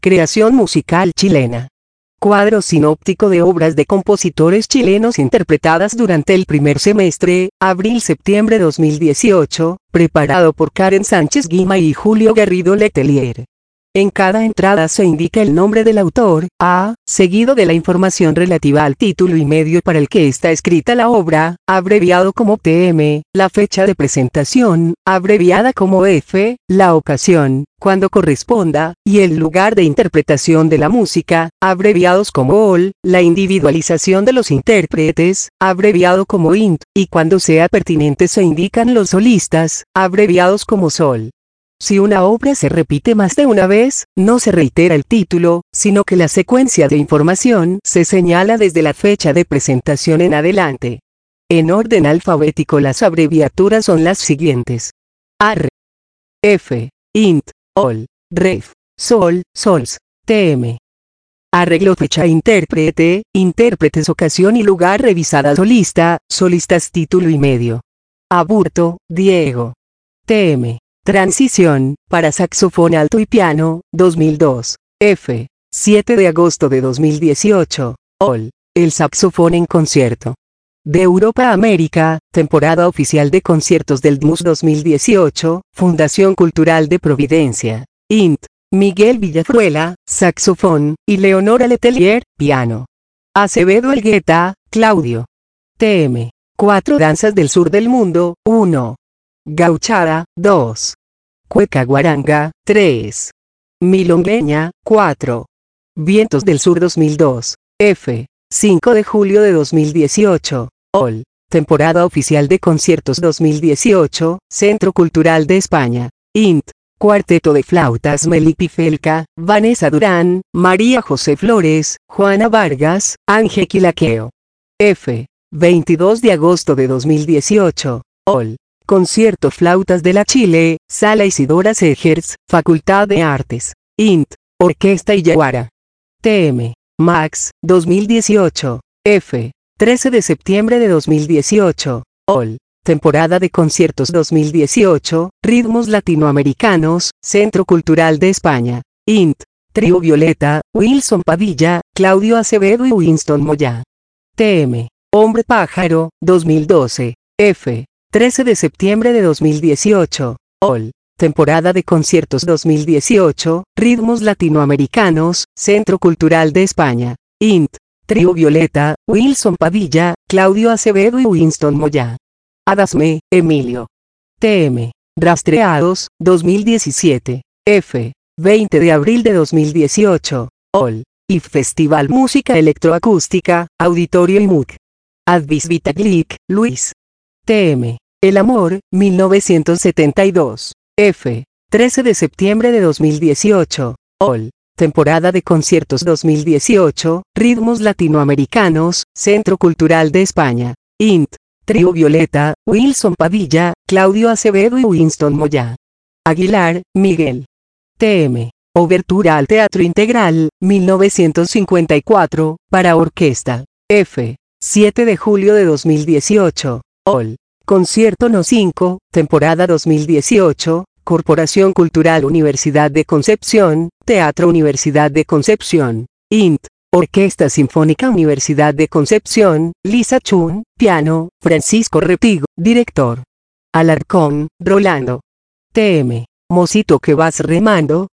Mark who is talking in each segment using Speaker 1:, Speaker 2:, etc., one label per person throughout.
Speaker 1: Creación musical chilena. Cuadro sinóptico de obras de compositores chilenos interpretadas durante el primer semestre, abril-septiembre 2018, preparado por Karen Sánchez Guima y Julio Garrido Letelier. En cada entrada se indica el nombre del autor, seguido de la información relativa al título y medio para el que está escrita la obra, abreviado como TM, la fecha de presentación, abreviada como F, la ocasión, cuando corresponda, y el lugar de interpretación de la música, abreviados como OL, la individualización de los intérpretes, abreviado como INT, y cuando sea pertinente se indican los solistas, abreviados como SOL. Si una obra se repite más de una vez, no se reitera el título, sino que la secuencia de información se señala desde la fecha de presentación en adelante. En orden alfabético las abreviaturas son las siguientes: AR, F, INT, OL, REF, SOL, SOLS, TM. Arreglo, fecha, intérprete, intérpretes, ocasión y lugar, revisada, solista, solistas, título y medio. Aburto, Diego. TM. Transición, para saxofón alto y piano, 2002. F. 7 de agosto de 2018. OL. El saxofón en concierto. De Europa a América, temporada oficial de conciertos del DMUS 2018, Fundación Cultural de Providencia. INT. Miguel Villafruela, saxofón, y Leonora Letelier, piano. Acevedo Elgueta, Claudio. TM. 4 danzas del sur del mundo, 1. Gauchada, 2. Cueca guaranga, 3. Milongueña, 4. Vientos del Sur 2002. F. 5 de julio de 2018. OL. Temporada oficial de conciertos 2018, Centro Cultural de España. INT. Cuarteto de flautas Melipi Felca, Vanessa Durán, María José Flores, Juana Vargas, Ángel Quilaqueo. F. 22 de agosto de 2018. OL. Concierto Flautas de la Chile, Sala Isidora Segers, Facultad de Artes. INT. Orquesta Illaguara. TM. Max, 2018. F. 13 de septiembre de 2018. OL. Temporada de conciertos 2018, Ritmos Latinoamericanos, Centro Cultural de España. INT. Trío Violeta, Wilson Padilla, Claudio Acevedo y Winston Moya. TM. Hombre Pájaro, 2012. F. 13 de septiembre de 2018. OL. Temporada de conciertos 2018, Ritmos Latinoamericanos, Centro Cultural de España. INT. Trío Violeta, Wilson Padilla, Claudio Acevedo y Winston Moya. Adasme, Emilio. TM. Rastreados, 2017. F. 20 de abril de 2018. OL. IF Festival Música Electroacústica, Auditorio IMUC. Advis Vitaglic, Luis. TM. El Amor, 1972. F. 13 de septiembre de 2018. OL. Temporada de conciertos 2018, Ritmos Latinoamericanos, Centro Cultural de España. INT. Trío Violeta, Wilson Padilla, Claudio Acevedo y Winston Moya. Aguilar, Miguel. TM. Obertura al Teatro Integral, 1954, para orquesta. F. 7 de julio de 2018. OL. Concierto No. 5, temporada 2018, Corporación Cultural Universidad de Concepción, Teatro Universidad de Concepción. INT. Orquesta Sinfónica Universidad de Concepción, Lisa Chun, piano, Francisco Repigo, director. Alarcón, Rolando. TM. Mocito que vas remando,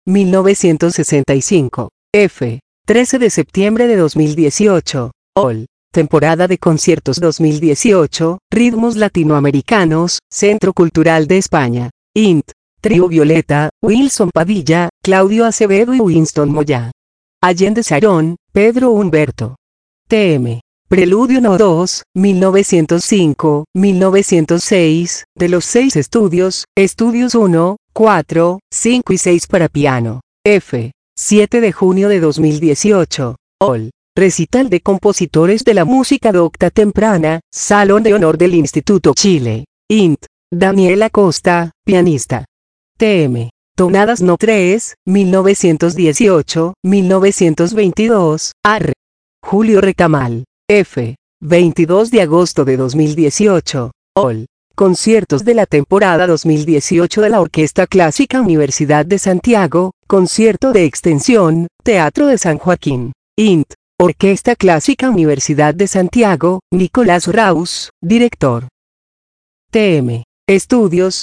Speaker 1: 1965. F. 13 de septiembre de 2018. OL. Temporada de conciertos 2018, Ritmos Latinoamericanos, Centro Cultural de España. INT. Trío Violeta, Wilson Padilla, Claudio Acevedo y Winston Moya. Allende Sarón, Pedro Humberto. TM. Preludio No. 2, 1905, 1906, de los 6 estudios, estudios 1, 4, 5 y 6 para piano. F. 7 de junio de 2018. OL. Recital de compositores de la música docta temprana, Salón de Honor del Instituto Chile. INT. Daniel Acosta, pianista. TM. Tonadas No. 3, 1918, 1922, AR. Julio Recamal. F. 22 de agosto de 2018. OL. Conciertos de la temporada 2018 de la Orquesta Clásica Universidad de Santiago, concierto de extensión, Teatro de San Joaquín. INT. Orquesta Clásica Universidad de Santiago, Nicolás Raus, director. TM. Estudios,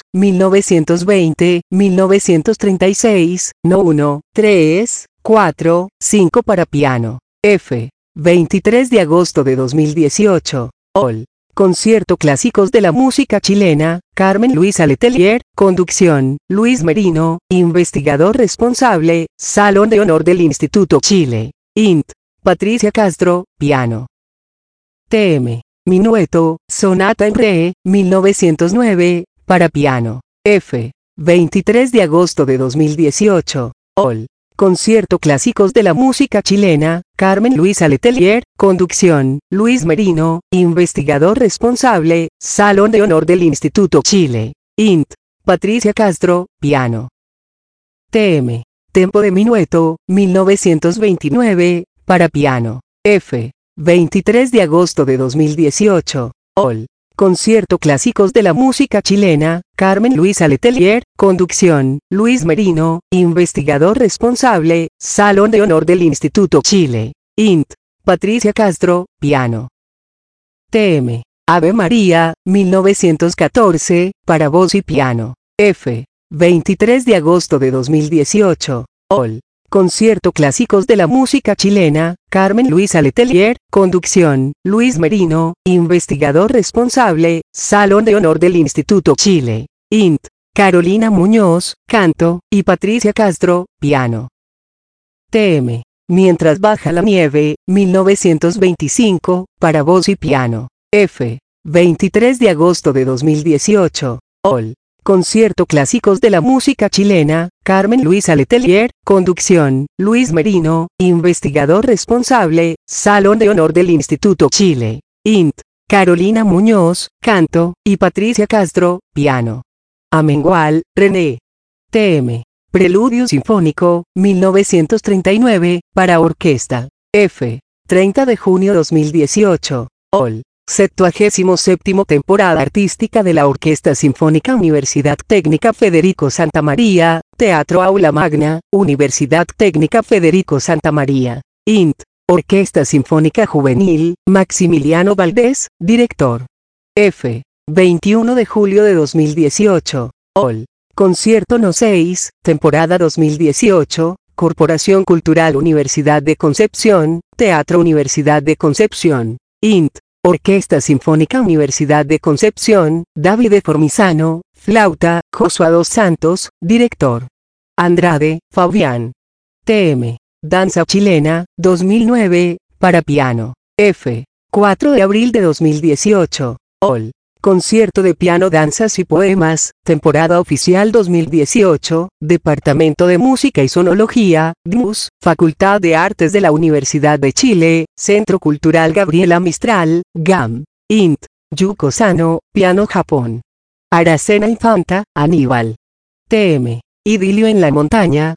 Speaker 1: 1920-1936, no 1, 3, 4, 5 para piano. F. 23 de agosto de 2018. Ol. Concierto Clásicos de la Música Chilena, Carmen Luisa Letelier, conducción, Luis Merino, investigador responsable, Salón de Honor del Instituto Chile. INT. Patricia Castro, piano. TM. Minueto, Sonata en Re, 1909, para piano. F. 23 de agosto de 2018. Ol. Concierto Clásicos de la Música Chilena, Carmen Luisa Letelier, conducción, Luis Merino, investigador responsable, Salón de Honor del Instituto Chile. INT. Patricia Castro, piano. TM. Tempo de Minueto, 1929, para piano. F. 23 de agosto de 2018. Ol. Concierto Clásicos de la Música Chilena, Carmen Luisa Letelier, conducción, Luis Merino, investigador responsable, Salón de Honor del Instituto Chile. INT. Patricia Castro, piano. TM. Ave María, 1914, para voz y piano. F. 23 de agosto de 2018. Ol. Concierto Clásicos de la Música Chilena, Carmen Luisa Letelier, conducción, Luis Merino, investigador responsable, Salón de Honor del Instituto Chile. INT. Carolina Muñoz, canto, y Patricia Castro, piano. TM. Mientras baja la nieve, 1925, para voz y piano. F. 23 de agosto de 2018. Ol. Concierto Clásicos de la Música Chilena, Carmen Luisa Letelier, conducción, Luis Merino, investigador responsable, Salón de Honor del Instituto Chile. INT. Carolina Muñoz, canto, y Patricia Castro, piano. Amengual, René. TM. Preludio Sinfónico, 1939, para orquesta. F. 30 de junio 2018. Ol. 77ª temporada artística de la Orquesta Sinfónica Universidad Técnica Federico Santa María, Teatro Aula Magna, Universidad Técnica Federico Santa María. INT. Orquesta Sinfónica Juvenil, Maximiliano Valdés, director. F. 21 de julio de 2018. Ol. Concierto No 6, temporada 2018, Corporación Cultural Universidad de Concepción, Teatro Universidad de Concepción. INT. Orquesta Sinfónica Universidad de Concepción, Davide Formizano, flauta, Josué dos Santos, director. Andrade, Fabián. TM. Danza Chilena, 2009, para piano. F. 4 de abril de 2018. Ol. Concierto de piano danzas y poemas, temporada oficial 2018, Departamento de Música y Sonología, DMUS, Facultad de Artes de la Universidad de Chile, Centro Cultural Gabriela Mistral, GAM. INT. Yuko Sano, piano Japón. Aracena Infanta, Aníbal. TM. Idilio en la montaña,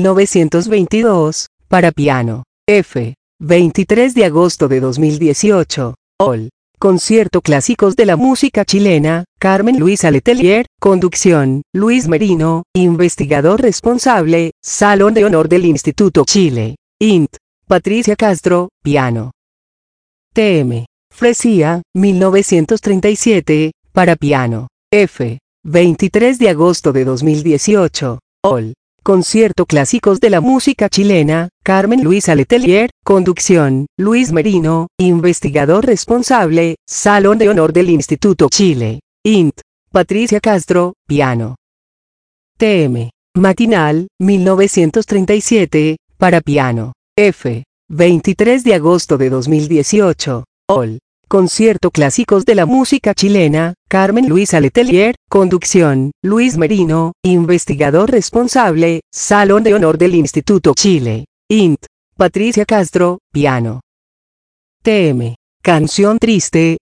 Speaker 1: 1922, para piano. F. 23 de agosto de 2018. Ol. Concierto Clásicos de la Música Chilena, Carmen Luisa Letelier, conducción, Luis Merino, investigador responsable, Salón de Honor del Instituto Chile. INT. Patricia Castro, piano. TM. Fresia, 1937, para piano. F. 23 de agosto de 2018. Ol. Concierto Clásicos de la Música Chilena, Carmen Luisa Letelier, conducción, Luis Merino, investigador responsable, Salón de Honor del Instituto Chile. INT. Patricia Castro, piano. TM. Matinal, 1937, para piano. F. 23 de agosto de 2018. Ol. Concierto Clásicos de la Música Chilena, Carmen Luisa Letelier, conducción, Luis Merino, investigador responsable, Salón de Honor del Instituto Chile. INT. Patricia Castro, piano. TM. Canción Triste,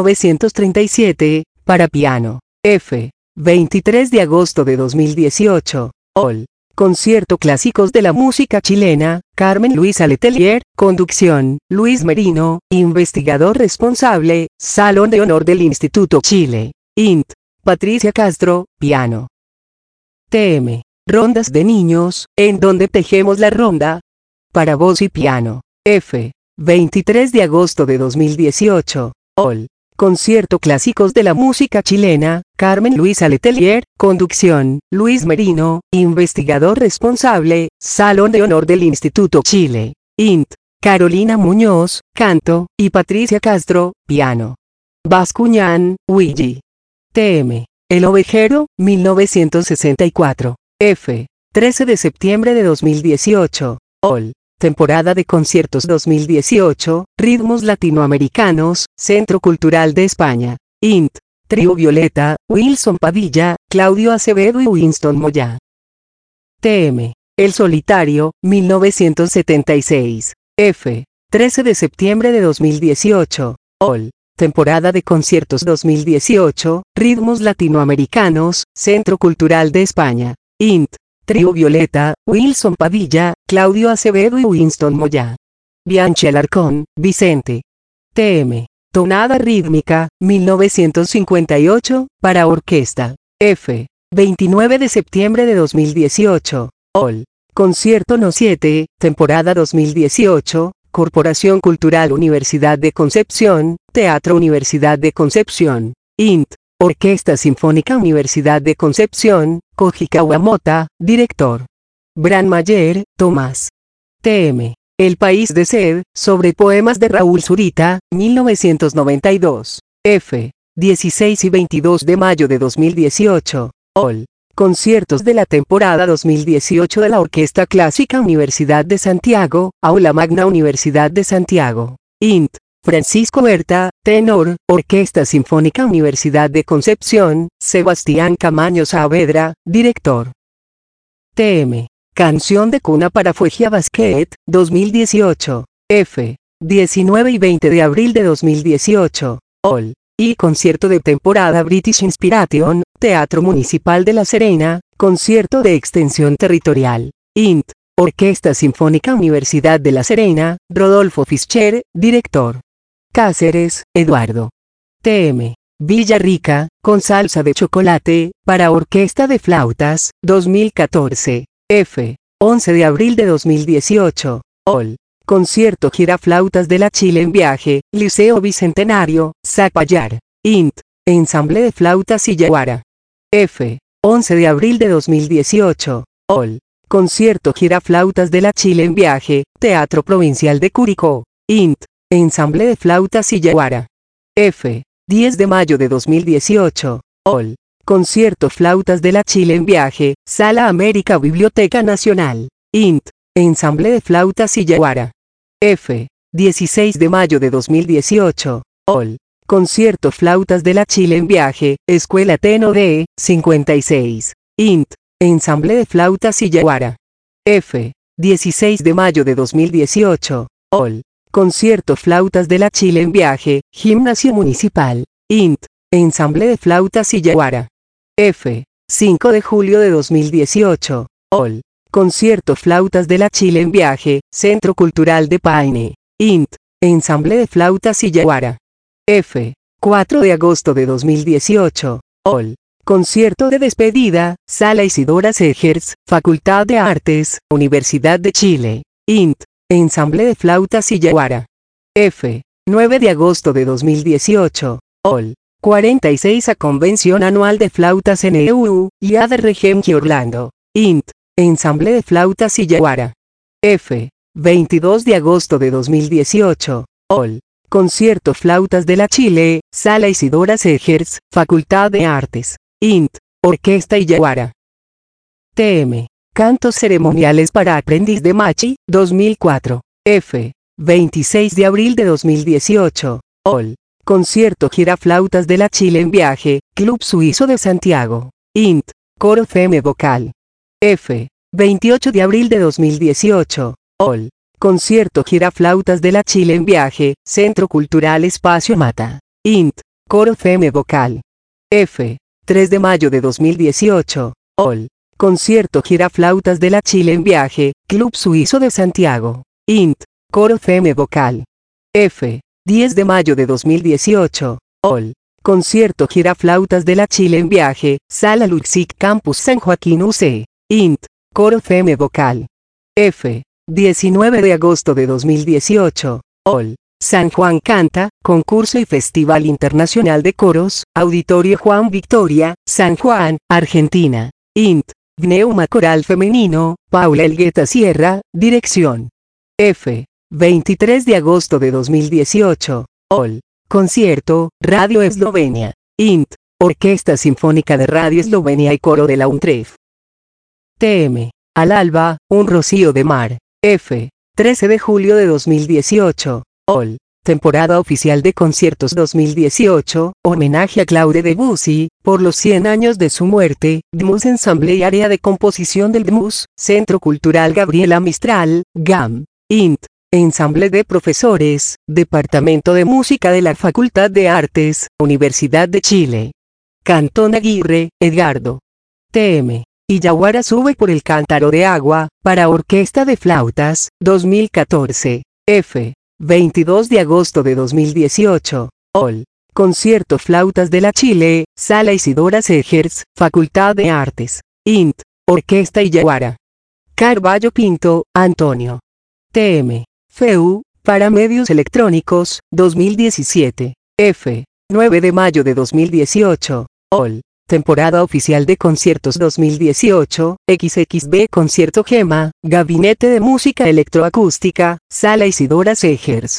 Speaker 1: 1937, para piano. F. 23 de agosto de 2018. Ol. Concierto Clásicos de la Música Chilena, Carmen Luisa Letelier, conducción, Luis Merino, investigador responsable, Salón de Honor del Instituto Chile. INT. Patricia Castro, piano. TM. Rondas de niños, en donde tejemos la ronda. Para voz y piano. F. 23 de agosto de 2018. Ol. Concierto Clásicos de la Música Chilena, Carmen Luisa Letelier, conducción, Luis Merino, investigador responsable, Salón de Honor del Instituto Chile. Int. Carolina Muñoz, canto, y Patricia Castro, piano. Bascuñán, Luigi. TM. El Ovejero, 1964. F. 13 de septiembre de 2018. Ol. Temporada de conciertos 2018, ritmos latinoamericanos, Centro Cultural de España. Int. Trío Violeta, Wilson Padilla, Claudio Acevedo y Winston Moya. TM. El Solitario, 1976. F. 13 de septiembre de 2018. Ol. Temporada de conciertos 2018, ritmos latinoamericanos, Centro Cultural de España. Int. Trío Violeta, Wilson Padilla, Claudio Acevedo y Winston Moya. Bianchi Alarcón, Vicente. TM. Tonada rítmica, 1958, para orquesta. F. 29 de septiembre de 2018. Ol. Concierto No. 7, temporada 2018, Corporación Cultural Universidad de Concepción, Teatro Universidad de Concepción. Int. Orquesta Sinfónica Universidad de Concepción, Koji Kawamota, director. Bran Mayer, Tomás. TM. El País de Sed, sobre poemas de Raúl Zurita, 1992. F. 16 y 22 de mayo de 2018. Ol. Conciertos de la temporada 2018 de la Orquesta Clásica Universidad de Santiago, Aula Magna Universidad de Santiago. Int. Francisco Berta, tenor, Orquesta Sinfónica Universidad de Concepción, Sebastián Camaño Saavedra, director. TM. Canción de cuna para Fuegia Basket, 2018. F. 19 y 20 de abril de 2018. Ol. Y concierto de temporada British Inspiration, Teatro Municipal de La Serena, concierto de extensión territorial. Int. Orquesta Sinfónica Universidad de La Serena, Rodolfo Fischer, director. Cáceres, Eduardo. TM. Villarrica, con salsa de chocolate, para orquesta de flautas, 2014. F. 11 de abril de 2018. Ol. Concierto Giraflautas de la Chile en Viaje, Liceo Bicentenario, Zapallar. Int. Ensamble de Flautas y Yaguara. F. 11 de abril de 2018. Ol. Concierto Giraflautas de la Chile en Viaje, Teatro Provincial de Curicó. Int. Ensamble de Flautas y Yaguara. F. 10 de mayo de 2018. Ol. Concierto Flautas de la Chile en Viaje, Sala América Biblioteca Nacional. Int. Ensamble de Flautas y Yaguara. F. 16 de mayo de 2018. Ol. Concierto Flautas de la Chile en Viaje, Escuela Teno de 56. Int. Ensamble de Flautas y Yaguara. F. 16 de mayo de 2018. Ol. Concierto Flautas de la Chile en Viaje, Gimnasio Municipal. Int. Ensamble de Flautas y Yaguara. F. 5 de julio de 2018. Ol. Concierto Flautas de la Chile en Viaje, Centro Cultural de Paine. Int. Ensamble de Flautas y Yaguara. F. 4 de agosto de 2018. Ol. Concierto de despedida, Sala Isidora Segers, Facultad de Artes, Universidad de Chile. Int. Ensamble de Flautas y Yaguara. F. 9 de agosto de 2018. Ol. 46 a Convención Anual de Flautas NEU, Liade Regenki Orlando. Int. Ensamble de Flautas y Yaguara. F. 22 de agosto de 2018. Ol. Concierto Flautas de la Chile, Sala Isidora Segers, Facultad de Artes. Int. Orquesta y Yaguara. TM. Cantos ceremoniales para aprendiz de Machi, 2004. F. 26 de abril de 2018. Ol. Concierto Giraflautas de la Chile en Viaje, Club Suizo de Santiago. Int. Coro Feme Vocal. F. 28 de abril de 2018. Ol. Concierto Giraflautas de la Chile en Viaje, Centro Cultural Espacio Mata. Int. Coro Feme Vocal. F. 3 de mayo de 2018. Ol. Concierto Giraflautas de la Chile en Viaje, Club Suizo de Santiago. Int. Coro Feme Vocal. F. 10 de mayo de 2018. Ol. Concierto Giraflautas de la Chile en viaje, Sala Luxic Campus San Joaquín UC. INT. Coro Feme Vocal. F. 19 de agosto de 2018. OL. San Juan Canta, concurso y Festival Internacional de Coros, Auditorio Juan Victoria, San Juan, Argentina. INT. Pneuma Coral Femenino, Paula Elgueta Sierra, dirección. F. 23 de agosto de 2018. OL. Concierto, Radio Eslovenia. INT. Orquesta Sinfónica de Radio Eslovenia y Coro de la UNTREF. TM. Al alba, un rocío de mar. F. 13 de julio de 2018. OL. Temporada oficial de conciertos 2018, homenaje a Claude Debussy, por los 100 años de su muerte, DMUS Ensamble y Área de Composición del DMUS, Centro Cultural Gabriela Mistral, GAM. INT. Ensamble de Profesores, Departamento de Música de la Facultad de Artes, Universidad de Chile. Cantón Aguirre, Edgardo. TM. Illawarra sube por el cántaro de agua, para orquesta de flautas, 2014. F. 22 de agosto de 2018. OL. Concierto Flautas de la Chile, Sala Isidora Segers, Facultad de Artes. INT. Orquesta Illawarra. Carballo Pinto, Antonio. TM. FEU, para medios electrónicos, 2017. F. 9 de mayo de 2018. OL. Temporada oficial de conciertos 2018, XXB Concierto Gema, Gabinete de Música Electroacústica, Sala Isidora Segers.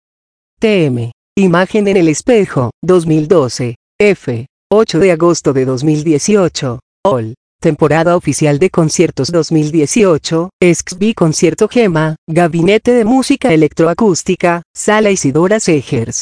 Speaker 1: TM. Imagen en el espejo, 2012. F. 8 de agosto de 2018. OL. Temporada oficial de conciertos 2018, XXB Concierto Gema, Gabinete de Música Electroacústica, Sala Isidora Segers.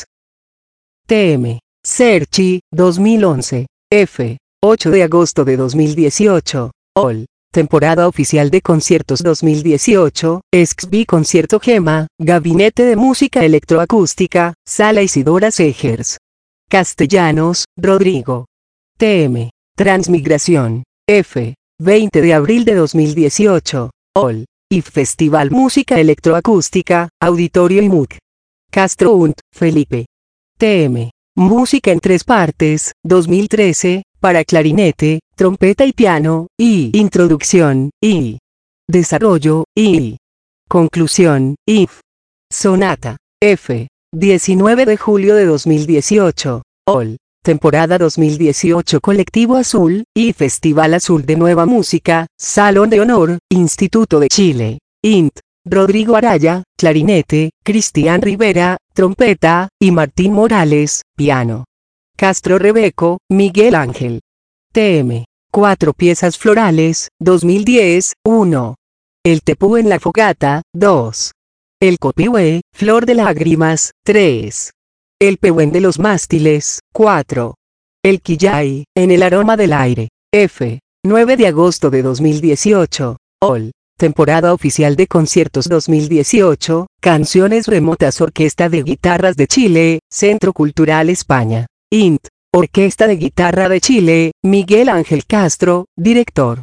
Speaker 1: TM. Serchi, 2011. F. 8 de agosto de 2018. OL. Temporada oficial de conciertos 2018, XXB Concierto Gema, Gabinete de Música Electroacústica, Sala Isidora Segers. Castellanos, Rodrigo. TM. Transmigración. F. 20 de abril de 2018. OL. IF Festival Música Electroacústica, Auditorio IMUC. Castro Unt, Felipe. TM. Música en tres partes, 2013, para clarinete, trompeta y piano, y introducción, y desarrollo, y conclusión, IF. Sonata. F. 19 de julio de 2018. OL. Temporada 2018 Colectivo Azul, y Festival Azul de Nueva Música, Salón de Honor, Instituto de Chile. INT. Rodrigo Araya, clarinete, Cristian Rivera, trompeta, y Martín Morales, piano. Castro Rebeco, Miguel Ángel. TM. 4 piezas florales, 2010, 1. El Tepú en la Fogata, 2. El Copihue, Flor de Lágrimas, 3. El Pehuen de los Mástiles, 4. El Quillay, en el Aroma del Aire. F. 9 de agosto de 2018. OL. Temporada oficial de conciertos 2018, Canciones Remotas Orquesta de Guitarras de Chile, Centro Cultural España. INT. Orquesta de Guitarra de Chile, Miguel Ángel Castro, director.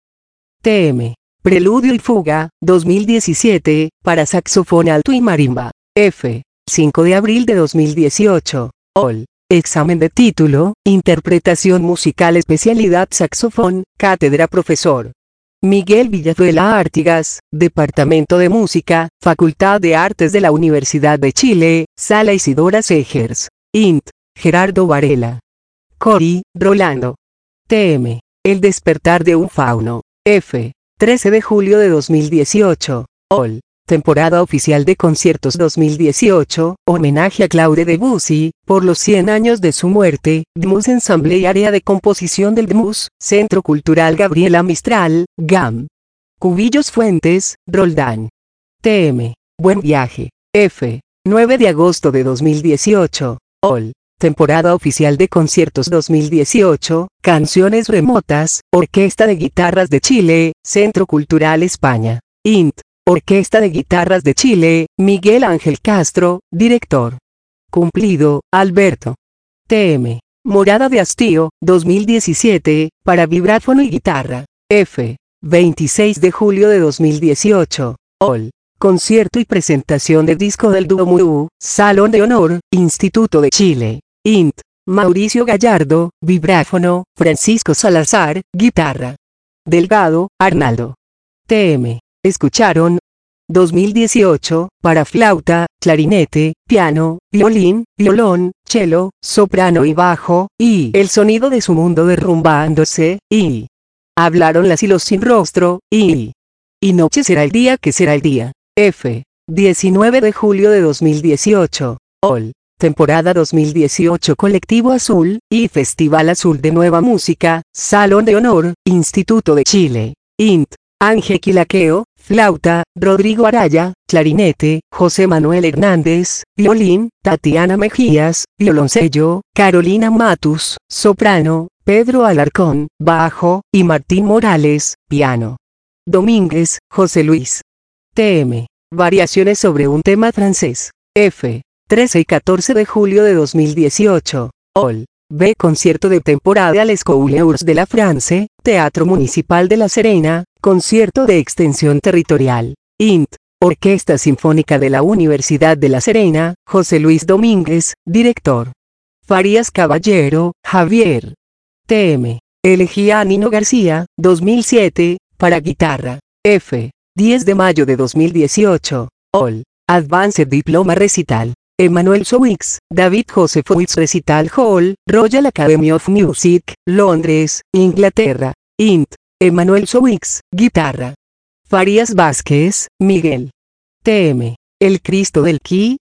Speaker 1: TM. Preludio y Fuga, 2017, para saxofón alto y marimba. F. 5 de abril de 2018. OL. Examen de título, Interpretación musical especialidad saxofón, Cátedra Profesor Miguel Villazuela Artigas, Departamento de Música, Facultad de Artes de la Universidad de Chile, Sala Isidora Segers. INT. Gerardo Varela. Cori, Rolando. TM. El despertar de un fauno. F. 13 de julio de 2018. OL. Temporada oficial de conciertos 2018, homenaje a Claude Debussy, por los 100 años de su muerte, DMUS Ensamble y Área de Composición del DMUS, Centro Cultural Gabriela Mistral, GAM. Cubillos Fuentes, Roldán. TM. Buen viaje. F. 9 de agosto de 2018. OL. Temporada oficial de conciertos 2018, Canciones Remotas, Orquesta de Guitarras de Chile, Centro Cultural España. INT. Orquesta de Guitarras de Chile, Miguel Ángel Castro, director. Cumplido, Alberto. TM. Morada de Hastío, 2017, para vibráfono y guitarra. F. 26 de julio de 2018. OL. Concierto y presentación de disco del dúo Murú, Salón de Honor, Instituto de Chile. INT. Mauricio Gallardo, vibráfono, Francisco Salazar, guitarra. Delgado, Arnaldo. TM. Escucharon. 2018, para flauta, clarinete, piano, violín, violón, cello, soprano y bajo, y el sonido de su mundo derrumbándose, y hablaron las y los sin rostro, y noche será el día que será el día. F. 19 de julio de 2018. Ol. Temporada 2018 Colectivo Azul, y Festival Azul de Nueva Música, Salón de Honor, Instituto de Chile. Int. Ángel Quilaqueo, flauta, Rodrigo Araya, clarinete, José Manuel Hernández, violín, Tatiana Mejías, violoncello, Carolina Matus, soprano, Pedro Alarcón, bajo, y Martín Morales, piano. Domínguez, José Luis. TM. Variaciones sobre un tema francés. F. 13 y 14 de julio de 2018. Ol. B. Concierto de temporada Les Couleurs de la France, Teatro Municipal de La Serena, concierto de extensión territorial. Int. Orquesta Sinfónica de la Universidad de La Serena, José Luis Domínguez, director. Farías Caballero, Javier. TM. Elegía a Nino García, 2007, para guitarra. F. 10 de mayo de 2018. Ol. Advanced Diploma Recital. Emmanuel Sowix, David Josephowitz Recital Hall, Royal Academy of Music, Londres, Inglaterra. Int. Emmanuel Sowix, guitarra. Farías Vázquez, Miguel. TM. El Cristo del Qui,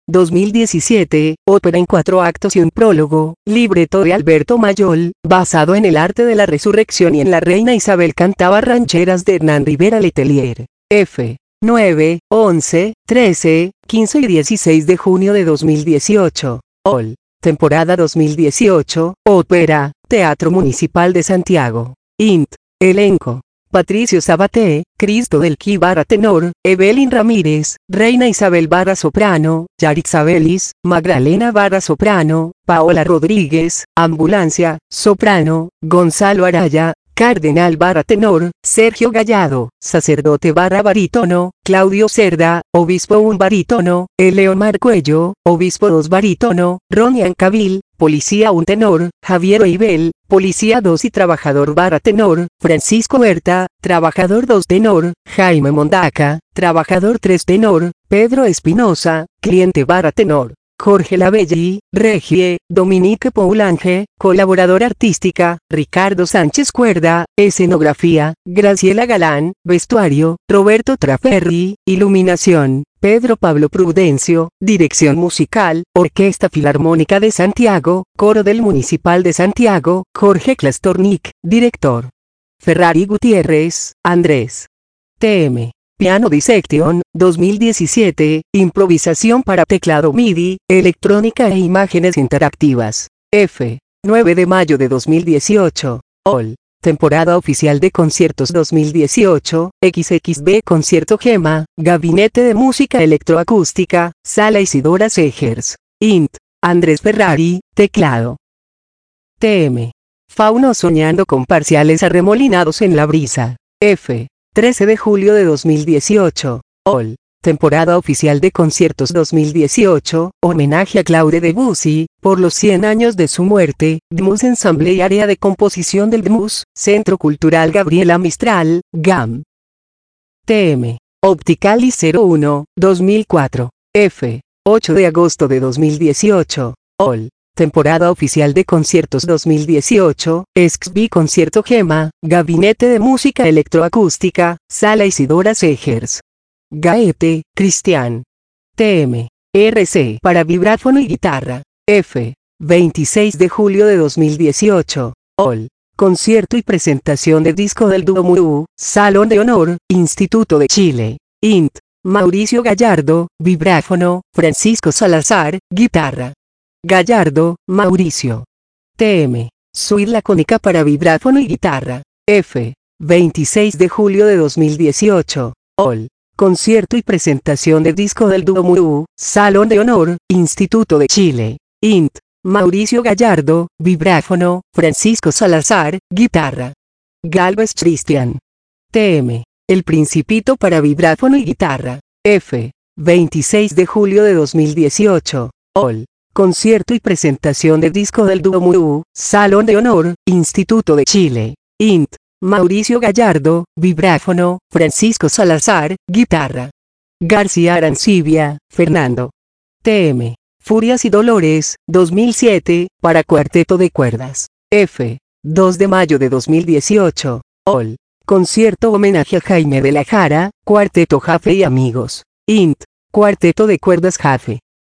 Speaker 1: 2017, ópera en 4 actos y un prólogo, libreto de Alberto Mayol, basado en el arte de la resurrección y en la reina Isabel cantaba rancheras de Hernán Rivera Letelier. F. 9, 11, 13, 15 y 16 de junio de 2018. Ol. Temporada 2018, ópera, Teatro Municipal de Santiago. Int. Elenco. Patricio Sabaté, Cristo del Qui barra tenor, Evelyn Ramírez, Reina Isabel barra soprano, Yaritza Belis, Magdalena barra soprano, Paola Rodríguez, Ambulancia, soprano, Gonzalo Araya, Cardenal barra tenor, Sergio Gallado, sacerdote barra barítono, Claudio Cerda, obispo 1 barítono, Eleomar Cuello, obispo 2 barítono, Ronian Cabil, policía 1 tenor, Javier Eibel, policía 2 y trabajador barra tenor, Francisco Berta, trabajador 2 tenor, Jaime Mondaca, trabajador 3 tenor, Pedro Espinosa, cliente barra tenor. Jorge Labelli, regie, Dominique Poulange, colaboradora artística, Ricardo Sánchez Cuerda, escenografía, Graciela Galán, vestuario, Roberto Traferri, iluminación, Pedro Pablo Prudencio, dirección musical, Orquesta Filarmónica de Santiago, Coro del Municipal de Santiago, Jorge Klastornik, director. Ferrari Gutiérrez, Andrés. TM. Piano Dissection, 2017, improvisación para teclado MIDI, electrónica e imágenes interactivas. F. 9 de mayo de 2018. Ol. Temporada oficial de conciertos 2018, XXB Concierto Gema, Gabinete de Música Electroacústica, Sala Isidora Segers. Int. Andrés Ferrari, teclado. TM. Fauno soñando con parciales arremolinados en la brisa. F. 13 de julio de 2018. Ol. Temporada oficial de conciertos 2018, homenaje a Claude Debussy, por los 100 años de su muerte, DMUS Ensemble y Área de Composición del DMUS, Centro Cultural Gabriela Mistral, GAM. TM. Opticali 01, 2004. F. 8 de agosto de 2018. Ol. Temporada oficial de conciertos 2018, XB Concierto Gema, Gabinete de Música Electroacústica, Sala Isidora Segers. Gaete, Cristian. TM. RC para vibráfono y guitarra. F. 26 de julio de 2018. Ol. Concierto y presentación de disco del dúo Murú, Salón de Honor, Instituto de Chile. Int. Mauricio Gallardo, vibráfono, Francisco Salazar, guitarra. Gallardo, Mauricio. TM. Suite lacónica para vibráfono y guitarra. F. 26 de julio de 2018. Ol. Concierto y presentación de disco del dúo Murú, Salón de Honor, Instituto de Chile. Int. Mauricio Gallardo, vibráfono, Francisco Salazar, guitarra. Galvez Cristian. TM. El Principito para vibráfono y guitarra. F. 26 de julio de 2018. Ol. Concierto y presentación de disco del dúo MUU, Salón de Honor, Instituto de Chile. Int. Mauricio Gallardo, vibráfono, Francisco Salazar, guitarra. García Arancibia, Fernando. TM. Furias y Dolores, 2007, para cuarteto de cuerdas. F. 2 de mayo de 2018. Ol. Concierto homenaje a Jaime de la Jara, Cuarteto Jafe y Amigos. Int. Cuarteto de cuerdas Jafe.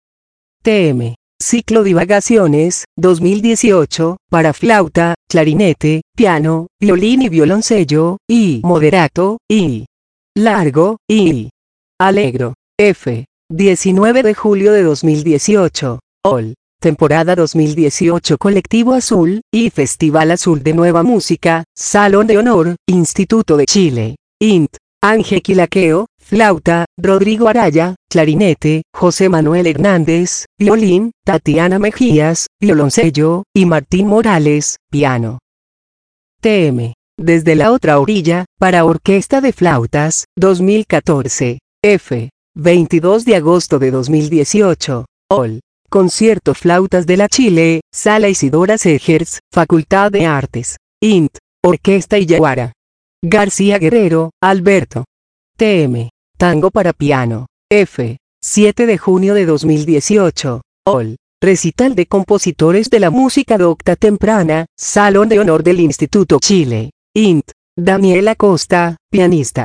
Speaker 1: TM. Ciclo Divagaciones, 2018, para flauta, clarinete, piano, violín y violoncello, y moderato, y largo, y alegro. F. 19 de julio de 2018. Ol. Temporada 2018 Colectivo Azul, y Festival Azul de Nueva Música, Salón de Honor, Instituto de Chile. Int. Ángel Quilaqueo, flauta, Rodrigo Araya, clarinete, José Manuel Hernández, violín, Tatiana Mejías, violoncello, y Martín Morales, piano. TM. Desde la otra orilla, para orquesta de flautas, 2014. F. 22 de agosto de 2018. Ol. Concierto Flautas de la Chile, Sala Isidora Segers, Facultad de Artes. Int. Orquesta Illaguara. García Guerrero, Alberto. TM. Tango para piano. F. 7 de junio de 2018. Ol. Recital de compositores de la música docta temprana, Salón de Honor del Instituto Chile. Int. Daniela Costa, pianista.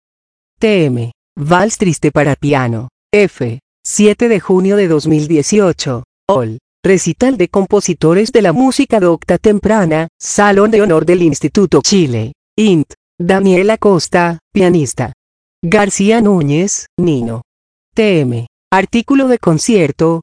Speaker 1: TM. Vals Triste para piano. F. 7 de junio de 2018. Ol. Recital de compositores de la música docta temprana, Salón de Honor del Instituto Chile. Int. Daniela Costa, pianista. García Núñez, Nino. TM. Artículo de concierto,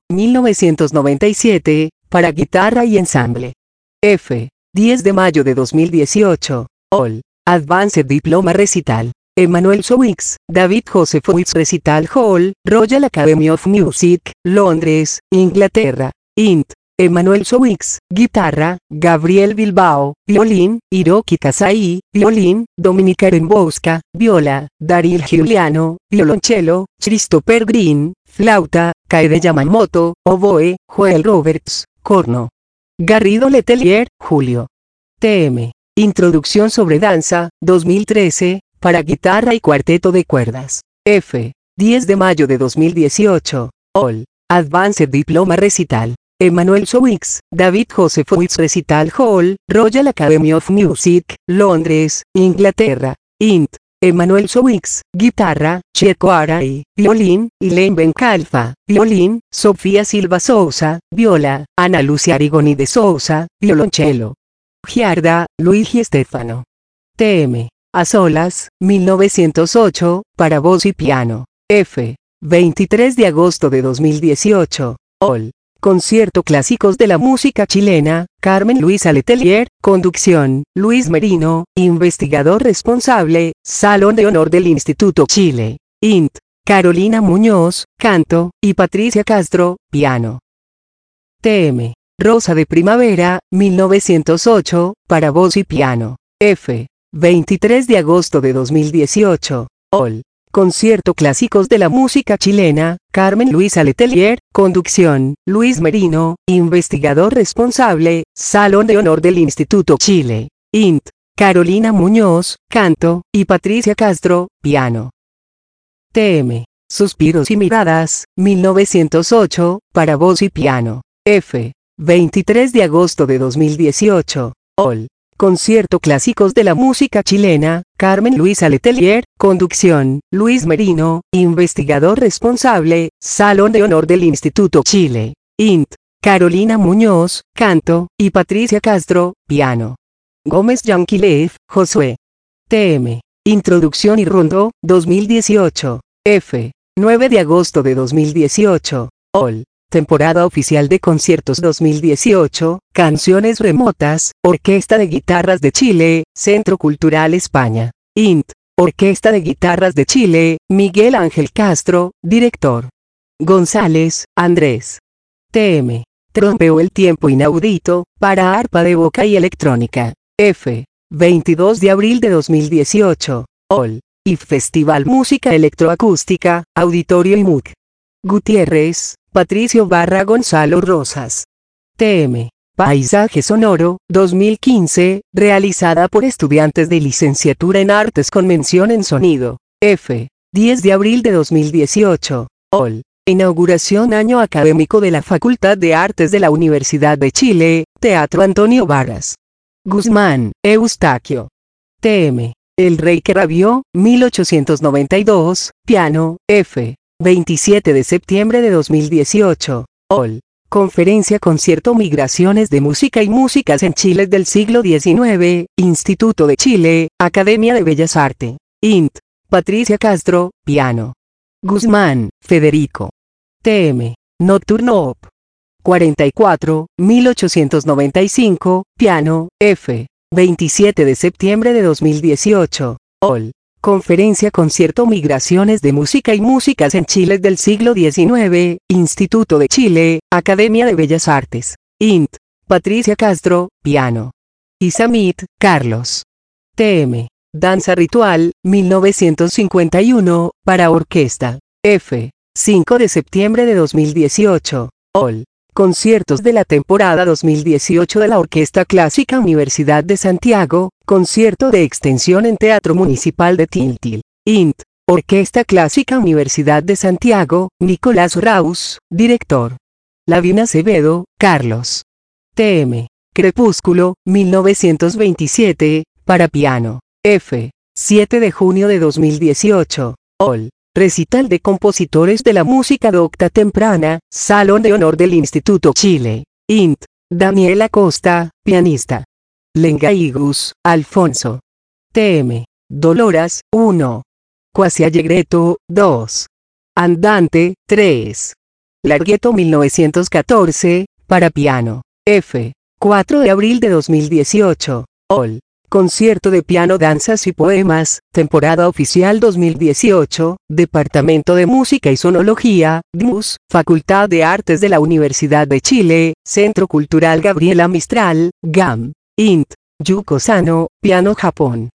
Speaker 1: 1997, para guitarra y ensamble. F. 10 de mayo de 2018. Ol. Advanced Diploma Recital. Emanuel Sowix, David Joseph Wicks Recital Hall, Royal Academy of Music, Londres, Inglaterra. Int. Emanuel Sowix, guitarra, Gabriel Bilbao, violín, Hiroki Kasai, violín, Dominika Rembowska, viola, Daryl Giuliano, violonchelo, Christopher Green, flauta, Kaede Yamamoto, oboe, Joel Roberts, corno. Garrido Letelier, Julio. TM. Introducción sobre danza, 2013, para guitarra y cuarteto de cuerdas. F. 10 de mayo de 2018. Ol. Advanced Diploma Recital. Emanuel Sowix, David Joseph Wicks Recital Hall, Royal Academy of Music, Londres, Inglaterra. Int. Emanuel Sowix, guitarra, Checo Aray, violín, Elaine Bencalfa, violín, Sofía Silva Sousa, viola, Ana Lucia Arigoni de Sousa, violonchelo. Giarda, Luigi Stefano. TM. A solas, 1908, para voz y piano. F. 23 de agosto de 2018. Ol. Concierto Clásicos de la Música Chilena, Carmen Luisa Letelier, conducción, Luis Merino, investigador responsable, Salón de Honor del Instituto Chile. Int. Carolina Muñoz, canto, y Patricia Castro, piano. TM. Rosa de Primavera, 1908, para voz y piano. F. 23 de agosto de 2018. Ol. Concierto Clásicos de la Música Chilena, Carmen Luisa Letelier, conducción, Luis Merino, investigador responsable, Salón de Honor del Instituto Chile. Int. Carolina Muñoz, canto, y Patricia Castro, piano. TM. Suspiros y Miradas, 1908, para voz y piano. F. 23 de agosto de 2018. Ol. Concierto Clásicos de la Música Chilena, Carmen Luisa Letelier, conducción, Luis Merino, investigador responsable, Salón de Honor del Instituto Chile. Int. Carolina Muñoz, canto, y Patricia Castro, piano. Gómez Yanquilev, Josué. TM. Introducción y Rondó, 2018. F. 9 de agosto de 2018. Ol. Temporada oficial de conciertos 2018, canciones remotas, Orquesta de Guitarras de Chile, Centro Cultural España. Int. Orquesta de Guitarras de Chile, Miguel Ángel Castro, director. González, Andrés. TM. Trompeo el tiempo inaudito, para arpa de boca y electrónica. F. 22 de abril de 2018. Ol. IF Festival Música Electroacústica, Auditorio IMUC. Gutiérrez, Patricio Barra Gonzalo Rosas. TM. Paisaje sonoro, 2015, realizada por estudiantes de licenciatura en artes con mención en sonido. F. 10 de abril de 2018. Ol. Inauguración año académico de la Facultad de Artes de la Universidad de Chile, Teatro Antonio Varas. Guzmán, Eustaquio. TM. El Rey que Rabió, 1892, piano, F. 27 de septiembre de 2018. Ol. Conferencia Concierto Migraciones de Música y Músicas en Chile del siglo XIX, Instituto de Chile, Academia de Bellas Artes. Int. Patricia Castro, piano. Guzmán, Federico. TM. Nocturno Op. 44, 1895, piano, F. 27 de septiembre de 2018. Ol. Conferencia Concierto Migraciones de Música y Músicas en Chile del siglo XIX, Instituto de Chile, Academia de Bellas Artes. Int. Patricia Castro, piano. Isamit, Carlos. TM. Danza Ritual, 1951, para orquesta. F. 5 de septiembre de 2018. Ol. Conciertos de la temporada 2018 de la Orquesta Clásica Universidad de Santiago, concierto de extensión en Teatro Municipal de Tiltil. Int. Orquesta Clásica Universidad de Santiago, Nicolás Raus, director. Lavín Acevedo, Carlos. TM. Crepúsculo, 1927, para piano. F. 7 de junio de 2018. Ol. Recital de compositores de la música docta temprana, Salón de Honor del Instituto Chile. Int. Daniel Acosta, pianista. Lengaigus, Alfonso. TM. Doloras, 1. Quasi Allegretto, 2. Andante, 3. Larghetto 1914, para piano. F. 4 de abril de 2018. Ol. Concierto de piano, danzas y poemas, temporada oficial 2018, Departamento de Música y Sonología, DMUS, Facultad de Artes de la Universidad de Chile, Centro Cultural Gabriela Mistral, GAM. Int. Yuko Sano, piano, Japón.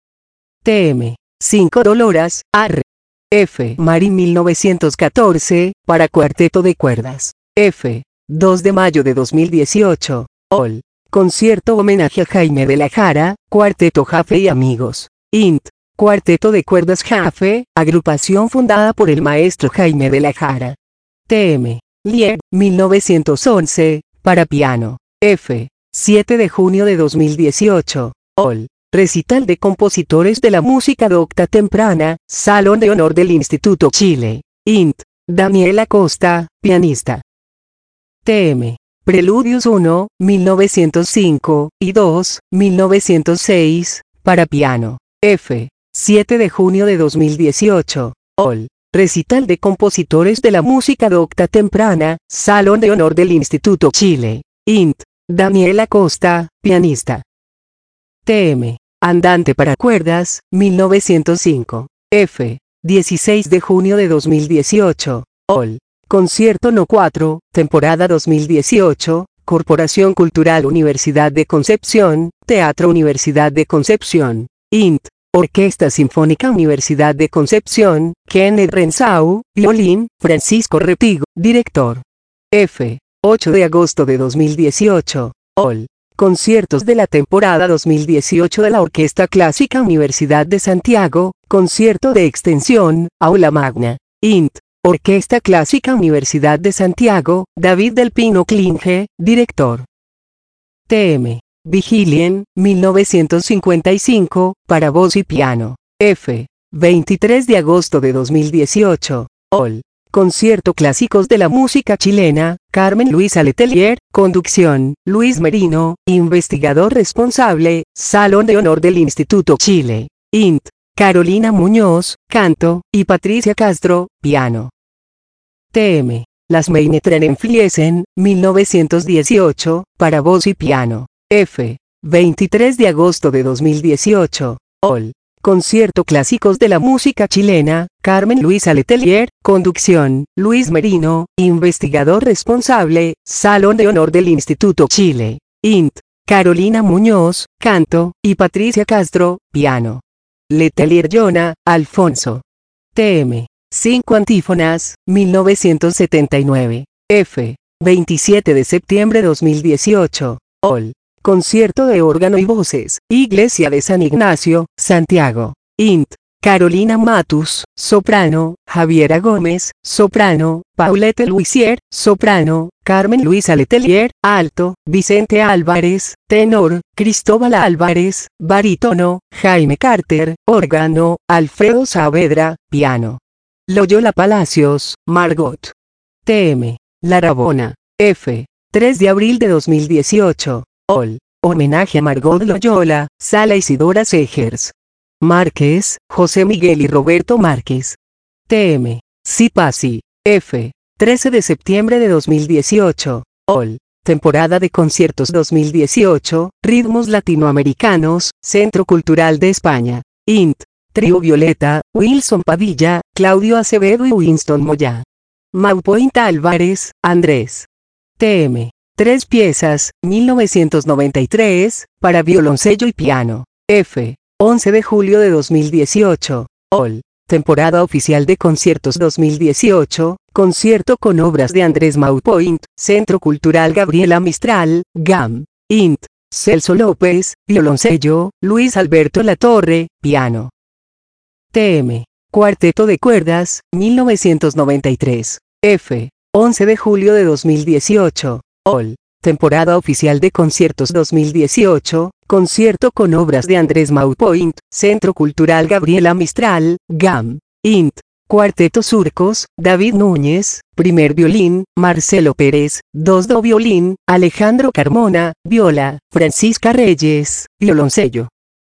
Speaker 1: TM. 5 Doloras, AR. F. Marín 1914, para cuarteto de cuerdas. F. 2 de mayo de 2018. Ol. Concierto homenaje a Jaime de la Jara, Cuarteto Jaffe y Amigos. Int. Cuarteto de cuerdas Jaffe, agrupación fundada por el maestro Jaime de la Jara. TM. Lied, 1911, para piano. F. 7 de junio de 2018. Ol. Recital de compositores de la música docta temprana, Salón de Honor del Instituto Chile. Int. Daniel Acosta, pianista. TM. Preludios 1, 1905, y 2, 1906, para piano. F. 7 de junio de 2018. Ol. Recital de compositores de la música docta temprana, Salón de Honor del Instituto Chile. Int. Daniel Acosta, pianista. TM. Andante para cuerdas, 1905. F. 16 de junio de 2018. Ol. Concierto No. 4, temporada 2018, Corporación Cultural Universidad de Concepción, Teatro Universidad de Concepción. Int. Orquesta Sinfónica Universidad de Concepción, Kenneth Rensau, violín, Francisco Repigo, director. F. 8 de agosto de 2018. Ol. Conciertos de la temporada 2018 de la Orquesta Clásica Universidad de Santiago, concierto de extensión, Aula Magna. Int. Orquesta Clásica Universidad de Santiago, David del Pino Klinge, director. TM. Vigilien, 1955, para voz y piano. F. 23 de agosto de 2018. Ol. Concierto Clásicos de la Música Chilena, Carmen Luisa Letelier, conducción, Luis Merino, investigador responsable, Salón de Honor del Instituto Chile. Int. Carolina Muñoz, canto, y Patricia Castro, piano. TM. Las Meinetren Fliesen, 1918, para voz y piano. F. 23 de agosto de 2018. Ol. Concierto Clásicos de la Música Chilena, Carmen Luisa Letelier, conducción, Luis Merino, investigador responsable, Salón de Honor del Instituto Chile. Int. Carolina Muñoz, canto, y Patricia Castro, piano. Letelier Jonah, Alfonso. TM. 5 Antífonas, 1979. F. 27 de septiembre 2018. Ol. Concierto de órgano y voces. Iglesia de San Ignacio, Santiago. Int. Carolina Matus, soprano, Javiera Gómez, soprano, Paulette Luisier, soprano, Carmen Luisa Letelier, alto, Vicente Álvarez, tenor, Cristóbal Álvarez, barítono, Jaime Carter, órgano, Alfredo Saavedra, piano. Loyola Palacios, Margot. TM. La Rabona. F. 3 de abril de 2018. Ol. Homenaje a Margot Loyola, Sala Isidora Segers. Márquez, José Miguel y Roberto Márquez. TM. Cipasi. F. 13 de septiembre de 2018. Ol. Temporada de conciertos 2018, ritmos latinoamericanos, Centro Cultural de España. Int. Trío Violeta, Wilson Padilla, Claudio Acevedo y Winston Moya. Maupoint Álvarez, Andrés. TM. 3 piezas, 1993, para violoncello y piano. F. 11 de julio de 2018. Ol. Temporada oficial de conciertos 2018, concierto con obras de Andrés Maupoint, Centro Cultural Gabriela Mistral, GAM. Int. Celso López, violoncello, Luis Alberto Latorre, piano. TM. Cuarteto de cuerdas, 1993. F. 11 de julio de 2018. Ol. Temporada oficial de conciertos 2018, concierto con obras de Andrés Maupoint, Centro Cultural Gabriela Mistral, GAM. Int. Cuarteto Surcos, David Núñez, primer violín, Marcelo Pérez, dos do violín, Alejandro Carmona, viola, Francisca Reyes, violoncello.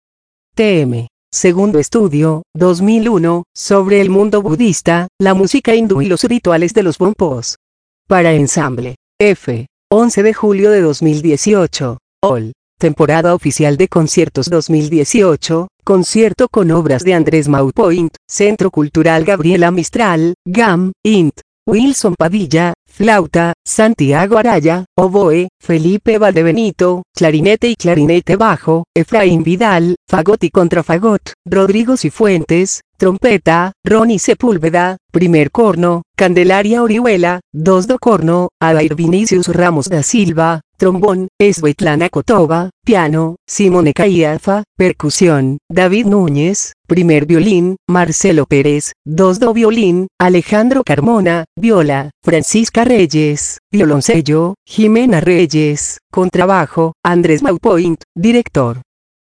Speaker 1: TM. Segundo estudio, 2001, sobre el mundo budista, la música hindú y los rituales de los bonpos. Para ensamble. F. 11 de julio de 2018. Ol. Temporada oficial de conciertos 2018, concierto con obras de Andrés Maupoint, Centro Cultural Gabriela Mistral, GAM. Int. Wilson Padilla, flauta, Santiago Araya, oboe, Felipe Valdebenito, clarinete y clarinete bajo, Efraín Vidal, fagot y contrafagot, Rodrigo Cifuentes, trompeta, Ronnie Sepúlveda, primer corno, Candelaria Orihuela, dos do corno, Adair Vinicius Ramos da Silva, trombón, Svetlana Kotova, piano, Simone Caiafa, percusión, David Núñez, primer violín, Marcelo Pérez, dos do violín, Alejandro Carmona, viola, Francisca Reyes, violoncello, Jimena Reyes, contrabajo, Andrés Maupoint, director.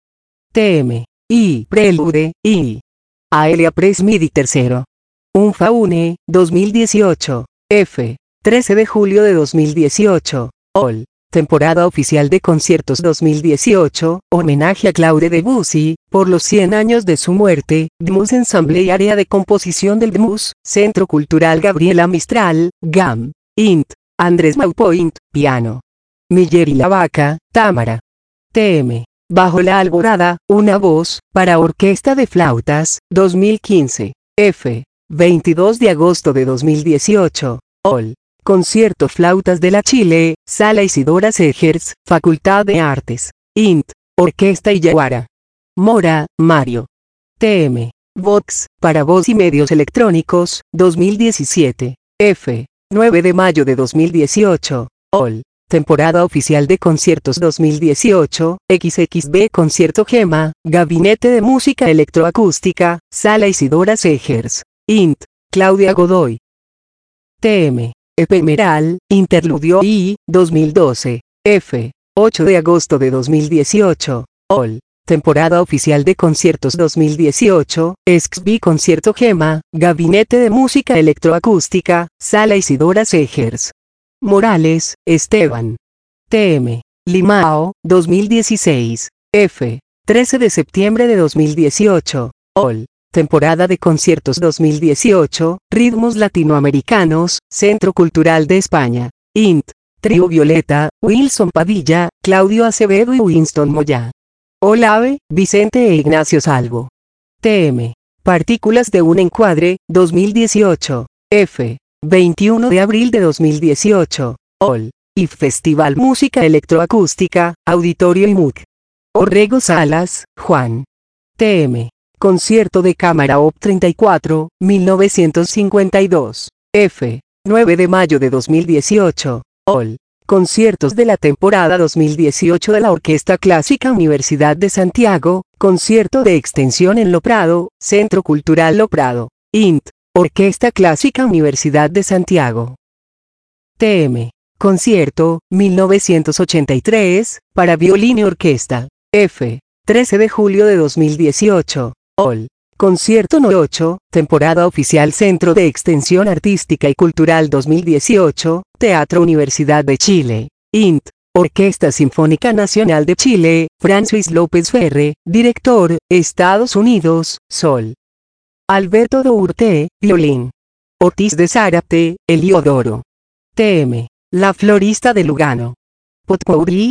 Speaker 1: TM. I. Prelude, I. Aelia Presmidi III. Un Faune, 2018. F. 13 de julio de 2018. Ol. Temporada oficial de conciertos 2018, homenaje a Claude Debussy, por los 100 años de su muerte, DMUS Ensamble y Área de Composición del DMUS, Centro Cultural Gabriela Mistral, GAM. Int. Andrés Maupoint, piano. Miller y la Vaca, Támara. TM. Bajo la Alborada, una voz, para orquesta de flautas, 2015. F. 22 de agosto de 2018. Ol. Concierto Flautas de la Chile, Sala Isidora Segers, Facultad de Artes. Int. Orquesta Yaguara. Mora, Mario. TM. Vox, para voz y medios electrónicos, 2017. F. 9 de mayo de 2018. Ol. Temporada oficial de conciertos 2018, XXB Concierto Gema, Gabinete de Música Electroacústica, Sala Isidora Segers. Int. Claudia Godoy. TM. Epemeral, Interludio I, 2012. F. 8 de agosto de 2018. Ol. Temporada oficial de conciertos 2018, XXB Concierto Gema, Gabinete de Música Electroacústica, Sala Isidora Segers. Morales, Esteban. TM. Limao, 2016. F. 13 de septiembre de 2018. Ol. Temporada de conciertos 2018, ritmos latinoamericanos, Centro Cultural de España. Int. Trío Violeta, Wilson Padilla, Claudio Acevedo y Winston Moya. Olave, Vicente e Ignacio Salvo. TM. Partículas de un encuadre, 2018. F. 21 de abril de 2018. Ol. IF Festival Música Electroacústica, Auditorio IMUC. Orrego Salas, Juan. TM. Concierto de cámara Op. 34, 1952. F. 9 de mayo de 2018. All. Conciertos de la temporada 2018 de la Orquesta Clásica Universidad de Santiago, concierto de extensión en Lo Prado, Centro Cultural Lo Prado. INT. Orquesta Clásica Universidad de Santiago. TM. Concierto, 1983, para violín y orquesta. F. 13 de julio de 2018. All. Concierto No. 8, temporada oficial Centro de Extensión Artística y Cultural 2018, Teatro Universidad de Chile. INT. Orquesta Sinfónica Nacional de Chile, Francis López Ferre, director, Estados Unidos, Sol. Alberto Dourte, violín. Ortiz de Zárate, Heliodoro. TM. La Florista de Lugano. Potpourri,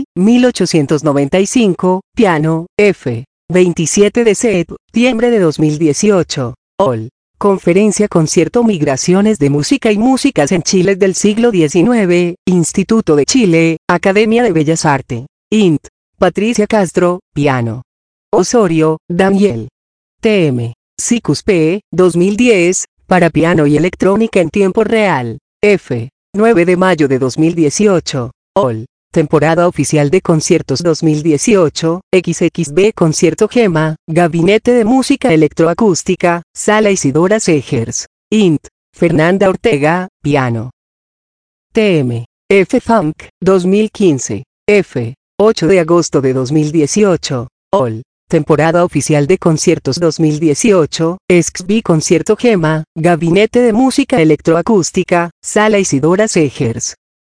Speaker 1: 1895, piano, F. 27 de septiembre de 2018. All. Conferencia Concierto Migraciones de Música y Músicas en Chile del siglo XIX, Instituto de Chile, Academia de Bellas Artes. INT. Patricia Castro, piano. Osorio, Daniel. TM. Sikus P. 2010, para piano y electrónica en tiempo real. F. 9 de mayo de 2018. All. Temporada oficial de conciertos 2018, XXB Concierto Gema, Gabinete de Música Electroacústica, Sala Isidora Segers. INT. Fernanda Ortega, piano. TM. F. Funk, 2015. F. 8 de agosto de 2018. All. Temporada oficial de conciertos 2018, XXB Concierto Gema, Gabinete de Música Electroacústica, Sala Isidora Segers.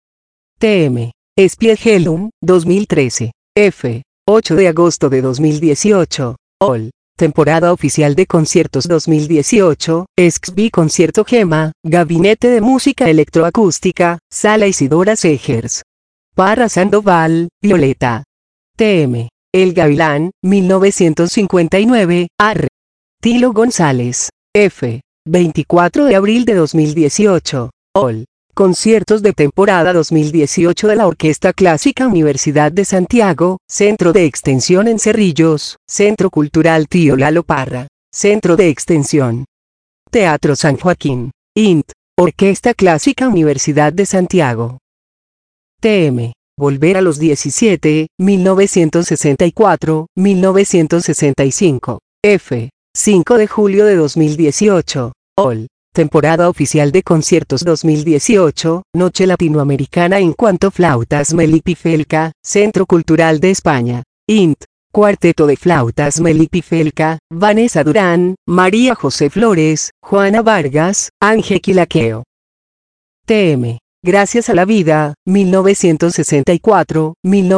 Speaker 1: TM. Spiegelum, 2013. F. 8 de agosto de 2018. All. Temporada oficial de conciertos 2018, XXB Concierto Gema, Gabinete de Música Electroacústica, Sala Isidora Segers. Parra Sandoval, Violeta. TM. El Gavilán, 1959, Arr. Tilo González. F. 24 de abril de 2018. All. Conciertos de temporada 2018 de la Orquesta Clásica Universidad de Santiago, Centro de Extensión en Cerrillos, Centro Cultural Tío Lalo Parra, Centro de Extensión. Teatro San Joaquín. INT. Orquesta Clásica Universidad de Santiago. TM. Volver a los 17, 1964, 1965. F. 5 de julio de 2018. All. Temporada oficial de conciertos 2018, Noche Latinoamericana en cuanto flautas Melippifelca, Centro Cultural de España. INT. Cuarteto de flautas Melippifelca, Vanessa Durán, María José Flores, Juana Vargas, Ángel Quilaqueo. TM. Gracias a la vida, 1964,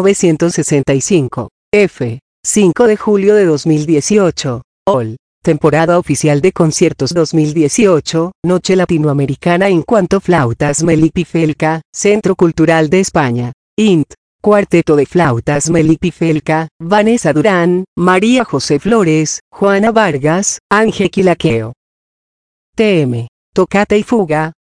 Speaker 1: 1965. F. 5 de julio de 2018. All. Temporada oficial de conciertos 2018, Noche Latinoamericana en cuanto flautas Melippifelca, Centro Cultural de España. INT. Cuarteto de flautas Melippifelca, Vanessa Durán, María José Flores, Juana Vargas, Ángel Quilaqueo. TM. Tocata y Fuga,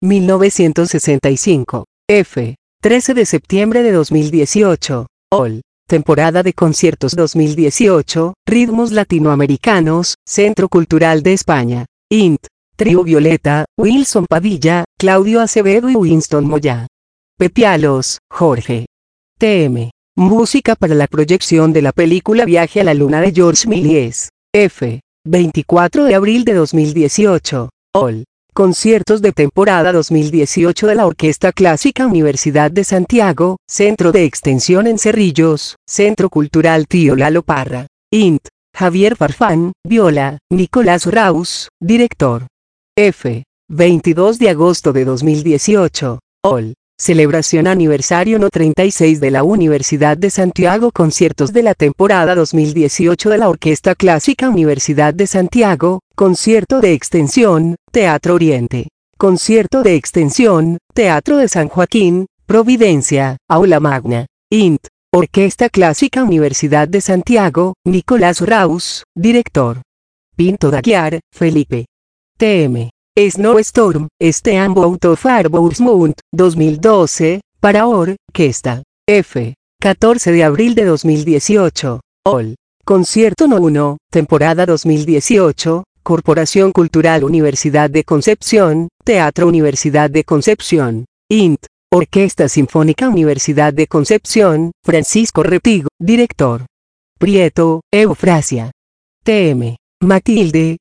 Speaker 1: 1965. F. 13 de septiembre de 2018. All. Temporada de conciertos 2018, Ritmos Latinoamericanos, Centro Cultural de España. INT. Trío Violeta, Wilson Padilla, Claudio Acevedo y Winston Moya. Pepialos, Jorge. TM. Música para la proyección de la película Viaje a la Luna de George Méliès. F. 24 de abril de 2018. All. Conciertos de temporada 2018 de la Orquesta Clásica Universidad de Santiago, Centro de Extensión en Cerrillos, Centro Cultural Tío Lalo Parra. INT. Javier Farfán, viola, Nicolás Raus, director. F. 22 de agosto de 2018. All. Celebración aniversario No. 36 de la Universidad de Santiago. Conciertos de la temporada 2018 de la Orquesta Clásica Universidad de Santiago, Concierto de Extensión, Teatro Oriente. Concierto de Extensión, Teatro de San Joaquín, Providencia, Aula Magna. INT. Orquesta Clásica Universidad de Santiago, Nicolás Raus, director. Pinto Daguiar, Felipe. TM. Snowstorm, Steamboat of Arboursmouth, 2012, para orquesta. F. 14 de abril de 2018. All. Concierto No. 1, temporada 2018, Corporación Cultural Universidad de Concepción, Teatro Universidad de Concepción, INT, Orquesta Sinfónica Universidad de Concepción, Francisco Retigo, director. Prieto, Eufrasia. TM. Matilde,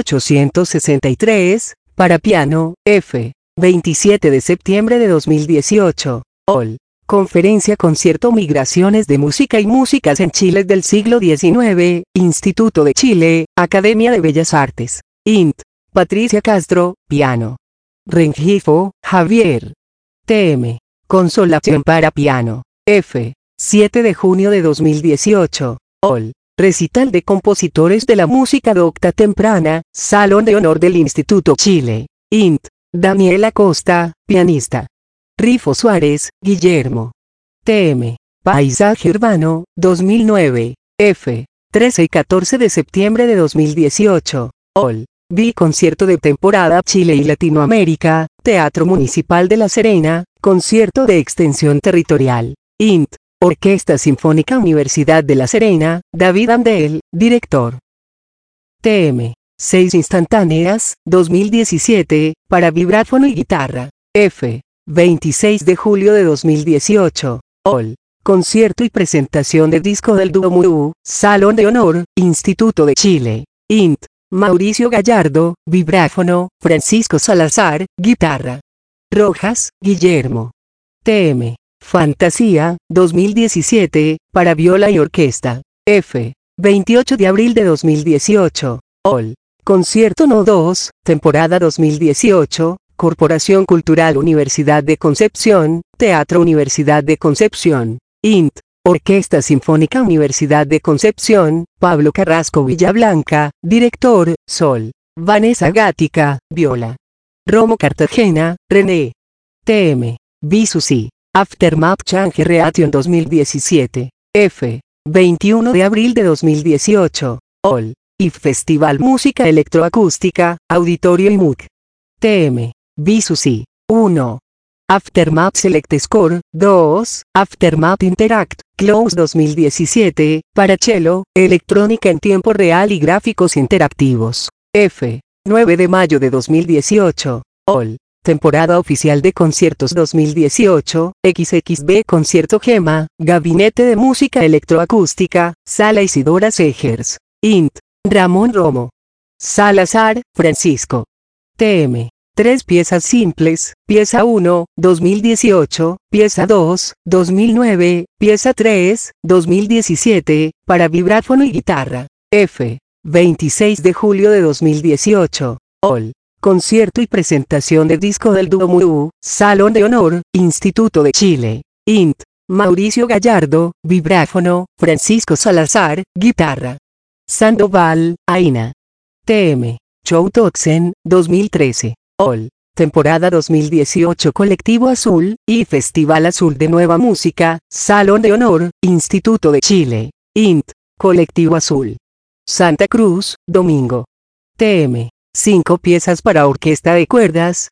Speaker 1: 1863, para piano, F. 27 de septiembre de 2018, Ol. Conferencia Concierto Migraciones de Música y Músicas en Chile del siglo XIX, Instituto de Chile, Academia de Bellas Artes, INT. Patricia Castro, piano. Rengifo, Javier. TM. Consolación para piano, F. 7 de junio de 2018, Ol. Recital de compositores de la música docta temprana, Salón de Honor del Instituto Chile, INT. Daniela Costa, pianista. Rifo Suárez, Guillermo. TM. Paisaje Urbano, 2009, F. 13 y 14 de septiembre de 2018, Ol. Concierto de temporada Chile y Latinoamérica, Teatro Municipal de La Serena, concierto de extensión territorial, INT. Orquesta Sinfónica Universidad de La Serena, David Andel, director. TM. 6 instantáneas, 2017, para vibráfono y guitarra, F. 26 de julio de 2018, Ol. Concierto y presentación de disco del dúo Murú, Salón de Honor, Instituto de Chile, INT. Mauricio Gallardo, vibráfono, Francisco Salazar, guitarra. Rojas, Guillermo. TM. Fantasía, 2017, para viola y orquesta, F. 28 de abril de 2018, Ol. Concierto No. 2, temporada 2018, Corporación Cultural Universidad de Concepción, Teatro Universidad de Concepción, INT. Orquesta Sinfónica Universidad de Concepción, Pablo Carrasco Villablanca, director, Sol. Vanessa Gática, viola. Romo Cartagena, René. TM. Bisusi. Aftermath Change Reaction 2017, F. 21 de abril de 2018, Ol. IF Festival Música Electroacústica, Auditorio y MUC. TM. Bisusi. 1. Aftermath Select Score, 2, Aftermath Interact, Close 2017, para cello, electrónica en tiempo real y gráficos interactivos, F. 9 de mayo de 2018, Ol. Temporada Oficial de Conciertos 2018, XXB Concierto Gema, Gabinete de Música Electroacústica, Sala Isidora Segers, INT. Ramón Romo. Salazar, Francisco. TM. 3 piezas simples, pieza 1, 2018, pieza 2, 2009, pieza 3, 2017, para vibráfono y guitarra, F. 26 de julio de 2018, Ol. Concierto y presentación de disco del dúo Murú, Salón de Honor, Instituto de Chile, INT. Mauricio Gallardo, vibráfono, Francisco Salazar, guitarra. Sandoval, Aina. TM. Show Toxen, 2013. Ol. Temporada 2018 Colectivo Azul, y Festival Azul de Nueva Música, Salón de Honor, Instituto de Chile, INT. Colectivo Azul. Santa Cruz, domingo. TM. 5 piezas para orquesta de cuerdas,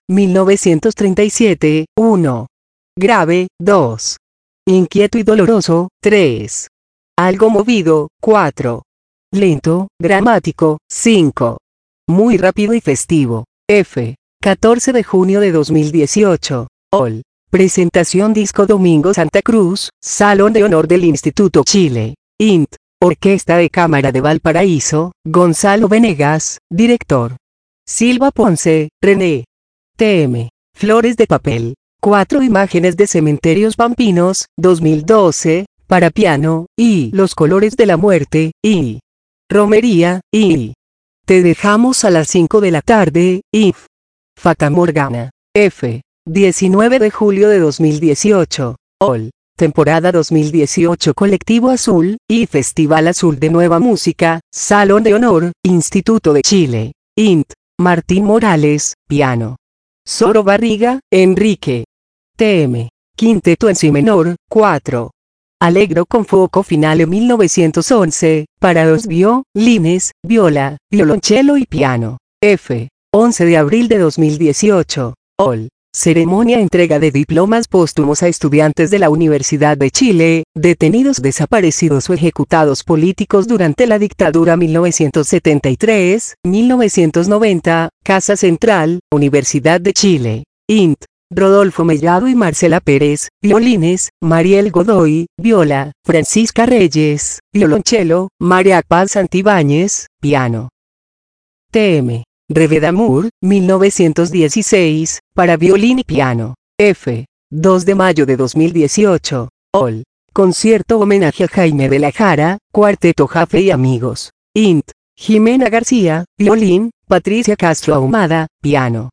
Speaker 1: 1937, 1. Grave, 2. Inquieto y doloroso, 3. Algo movido, 4. Lento, dramático, 5. Muy rápido y festivo, F. 14 de junio de 2018, Ol. Presentación disco domingo Santa Cruz, Salón de Honor del Instituto Chile, INT. Orquesta de Cámara de Valparaíso, Gonzalo Venegas, director. Silva Ponce, René. TM. Flores de papel, 4 imágenes de cementerios pampinos, 2012, para piano, y Los colores de la muerte, y Romería, y Te dejamos a las 5 de la tarde, IF. Fata Morgana, F. 19 de julio de 2018, Ol. Temporada 2018 Colectivo Azul, y Festival Azul de Nueva Música, Salón de Honor, Instituto de Chile, INT. Martín Morales, piano. Soro Barriga, Enrique. TM. Quinteto en si menor, 4. Allegro con foco finale 1911, para dos violines, viola, violonchelo y piano, F. 11 de abril de 2018, Ol. Ceremonia entrega de diplomas póstumos a estudiantes de la Universidad de Chile, detenidos, desaparecidos o ejecutados políticos durante la dictadura 1973-1990, Casa Central, Universidad de Chile. Int. Rodolfo Mellado y Marcela Pérez, violines, Mariel Godoy, viola, Francisca Reyes, violonchelo, María Paz Santibáñez, piano. TM. Reveda Moore, 1916, para violín y piano. F. 2 de mayo de 2018. Ol. Concierto homenaje a Jaime de la Jara, Cuarteto Jafe y Amigos. Int. Jimena García, violín, Patricia Castro Ahumada, piano.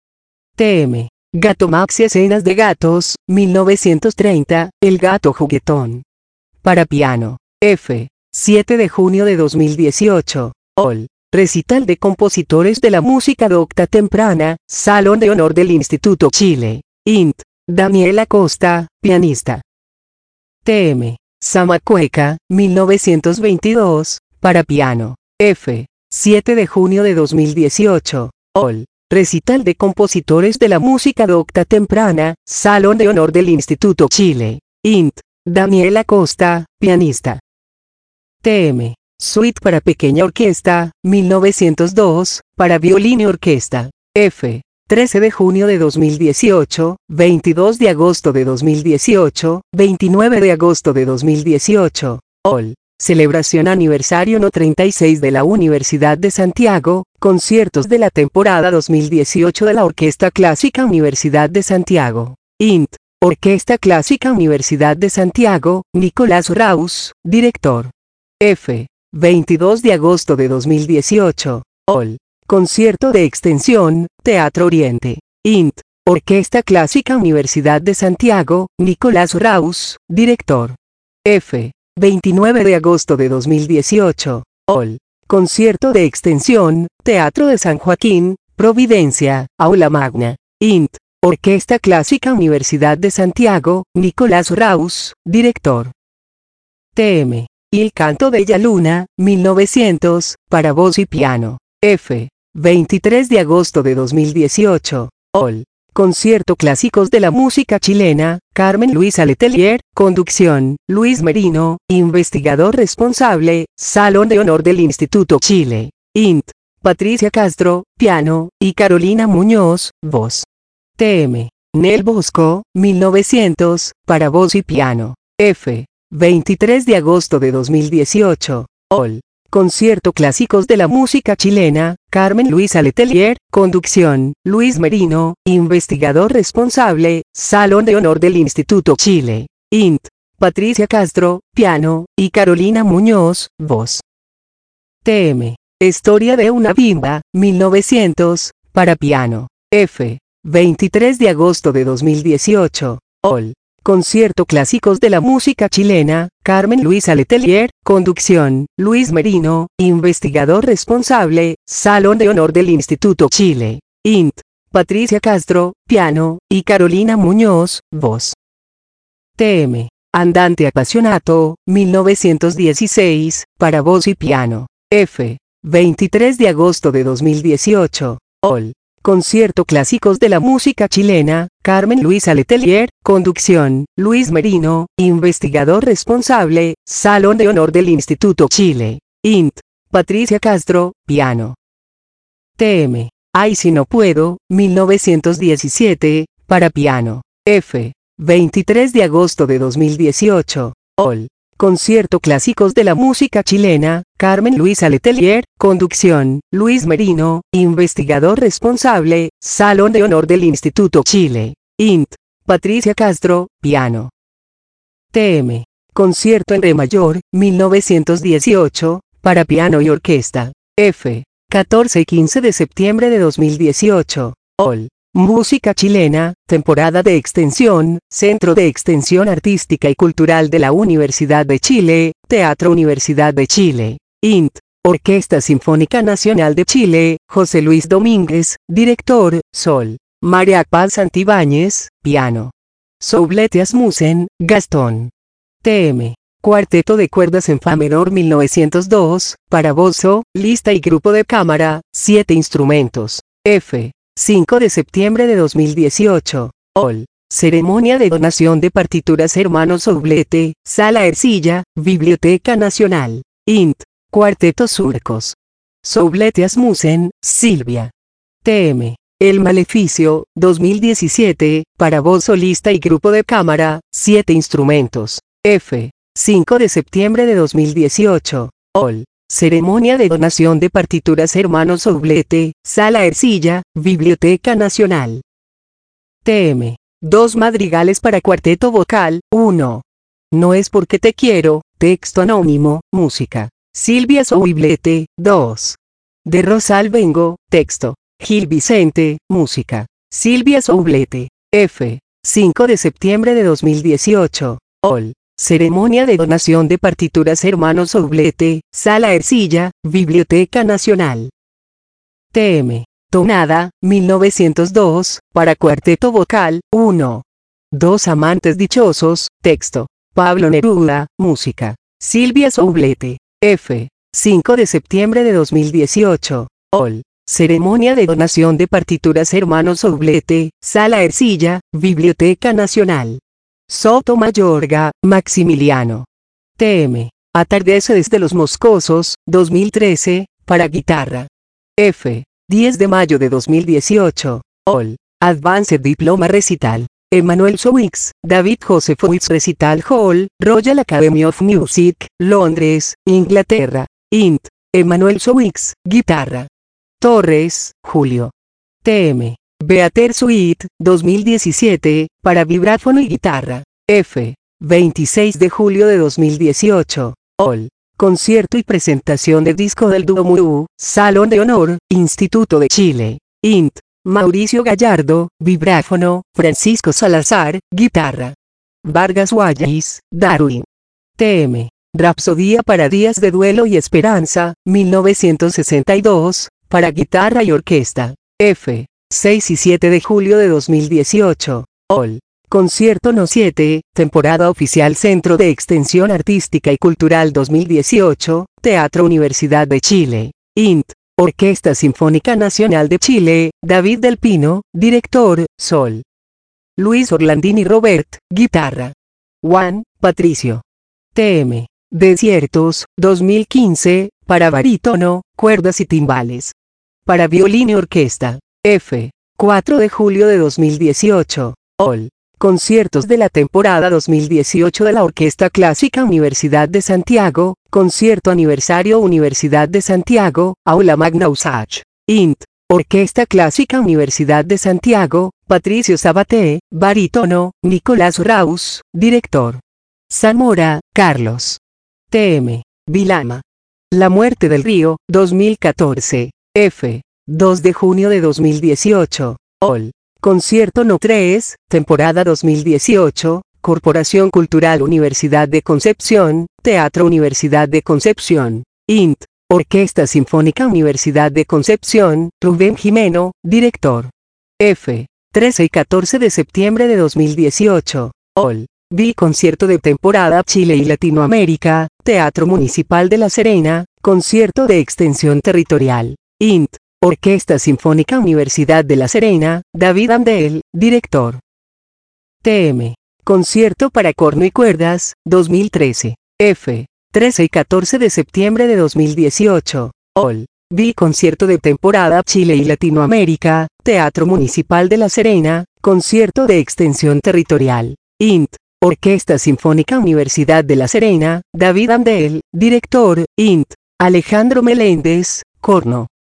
Speaker 1: TM. Gato Maxi Escenas de Gatos, 1930, El Gato Juguetón. Para piano. F. 7 de junio de 2018. Ol. Recital de compositores de la música docta temprana, Salón de Honor del Instituto Chile. Int. Daniela Costa, pianista. TM. Zamacueca, 1922, para piano. F. 7 de junio de 2018. Ol. Recital de compositores de la música docta temprana, Salón de Honor del Instituto Chile. Int. Daniela Costa, pianista. TM. Suite para pequeña orquesta, 1902, para violín y orquesta. F. 13 de junio de 2018, 22 de agosto de 2018, 29 de agosto de 2018. Ol. Celebración aniversario no 36 de la Universidad de Santiago, conciertos de la temporada 2018 de la Orquesta Clásica Universidad de Santiago. Int. Orquesta Clásica Universidad de Santiago, Nicolás Raus, director. F. 22 de agosto de 2018. Ol. Concierto de extensión, Teatro Oriente. Int. Orquesta Clásica Universidad de Santiago, Nicolás Raus, director. F. 29 de agosto de 2018. Ol. Concierto de extensión, Teatro de San Joaquín, Providencia, Aula Magna. Int. Orquesta Clásica Universidad de Santiago, Nicolás Raus, director. TM. Il Canto Bella Luna, 1900, para voz y piano. F. 23 de agosto de 2018. Ol. Concierto Clásicos de la Música Chilena, Carmen Luisa Letelier, conducción, Luis Merino, investigador responsable, Salón de Honor del Instituto Chile. Int. Patricia Castro, piano, y Carolina Muñoz, voz. TM. Nel Bosco, 1900, para voz y piano. F. 23 de agosto de 2018. Ol. Concierto Clásicos de la Música Chilena, Carmen Luisa Letelier, conducción, Luis Merino, investigador responsable, Salón de Honor del Instituto Chile. Int. Patricia Castro, piano, y Carolina Muñoz, voz. TM. Historia de una bimba, 1900, para piano. F. 23 de agosto de 2018. Ol. Concierto Clásicos de la Música Chilena, Carmen Luisa Letelier, conducción, Luis Merino, investigador responsable, Salón de Honor del Instituto Chile. Int. Patricia Castro, piano, y Carolina Muñoz, voz. TM. Andante Appassionato, 1916, para voz y piano. F. 23 de agosto de 2018. Ol. Concierto Clásicos de la Música Chilena, Carmen Luisa Letelier, conducción, Luis Merino, investigador responsable, Salón de Honor del Instituto Chile. Int. Patricia Castro, piano. TM. Ay si no puedo, 1917, para piano. F. 23 de agosto de 2018. Ol. Concierto Clásicos de la Música Chilena, Carmen Luisa Letelier, conducción, Luis Merino, investigador responsable, Salón de Honor del Instituto Chile. Int. Patricia Castro, piano. TM. Concierto en Re mayor, 1918, para piano y orquesta. F. 14 y 15 de septiembre de 2018. Ol. Música chilena, temporada de extensión, Centro de Extensión Artística y Cultural de la Universidad de Chile, Teatro Universidad de Chile. Int. Orquesta Sinfónica Nacional de Chile, José Luis Domínguez, director, Sol. María Paz Santibáñez, piano. Soulete Asmussen, Gastón. TM. Cuarteto de cuerdas en Fa menor 1902, para voz, lista y grupo de cámara, 7 instrumentos. F. 5 de septiembre de 2018. Ol. Ceremonia de donación de partituras Hermanos Soublette, Sala Ercilla, Biblioteca Nacional. Int. Cuarteto Surcos. Soublette Asmussen, Silvia. TM. El Maleficio, 2017, para voz solista y grupo de cámara, 7 instrumentos. F. 5 de septiembre de 2018. Ol. Ceremonia de donación de partituras Hermanos Soublette, Sala Ercilla, Biblioteca Nacional. TM. 2 madrigales para cuarteto vocal, 1. No es porque te quiero, texto anónimo, música. Silvia Soublette, 2. De Rosal Vengo, texto. Gil Vicente, música. Silvia Soublette. F. 5 de septiembre de 2018. Ol. Ceremonia de donación de partituras Hermanos Soublette, Sala Ercilla, Biblioteca Nacional. TM. Tonada, 1902, para cuarteto vocal, 1. 2 amantes dichosos, texto. Pablo Neruda, música. Silvia Soublette. F. 5 de septiembre de 2018. Ol. Ceremonia de donación de partituras Hermanos Soublette, Sala Ercilla, Biblioteca Nacional. Sotomayorga, Maximiliano. TM. Atardece desde los Moscosos, 2013, para guitarra. F. 10 de mayo de 2018. Ol. Advanced Diploma Recital. Emanuel Sowix, David Josephowitz Recital Hall, Royal Academy of Music, Londres, Inglaterra. Int. Emanuel Sowix, guitarra. Torres, Julio. TM. Beater Suite, 2017, para vibráfono y guitarra. F. 26 de julio de 2018. Ol. Concierto y presentación de disco del dúo Murú, Salón de Honor, Instituto de Chile. Int. Mauricio Gallardo, vibráfono, Francisco Salazar, guitarra. Vargas Wallace, Darwin. TM. Rapsodía para días de duelo y esperanza, 1962, para guitarra y orquesta. F. 6 y 7 de julio de 2018. Ol. Concierto No. 7, temporada oficial Centro de Extensión Artística y Cultural 2018, Teatro Universidad de Chile. Int. Orquesta Sinfónica Nacional de Chile, David del Pino, director, Sol. Luis Orlandini Robert, guitarra. Juan, Patricio. TM. Desiertos, 2015, para barítono, cuerdas y timbales. Para violín y orquesta. F. 4 de julio de 2018. Ol. Conciertos de la temporada 2018 de la Orquesta Clásica Universidad de Santiago, Concierto Aniversario Universidad de Santiago, Aula Magna USACH. Int. Orquesta Clásica Universidad de Santiago, Patricio Sabaté, barítono, Nicolás Raus, director. Zamora, Carlos. TM. Vilama. La muerte del río, 2014. F. 2 de junio de 2018. Ol. Concierto No. 3, temporada 2018, Corporación Cultural Universidad de Concepción, Teatro Universidad de Concepción. Int. Orquesta Sinfónica Universidad de Concepción, Rubén Jimeno, director. F. 13 y 14 de septiembre de 2018. Ol. Concierto de temporada Chile y Latinoamérica, Teatro Municipal de La Serena, Concierto de Extensión Territorial. Int. Orquesta Sinfónica Universidad de La Serena, David Andel, director. TM. Concierto para corno y cuerdas, 2013. F. 13 y 14 de septiembre de 2018. Ol. Concierto de temporada Chile y Latinoamérica, Teatro Municipal de La Serena, Concierto de Extensión Territorial. Int. Orquesta Sinfónica Universidad de La Serena, David Andel, director. Int. Alejandro Meléndez, corno.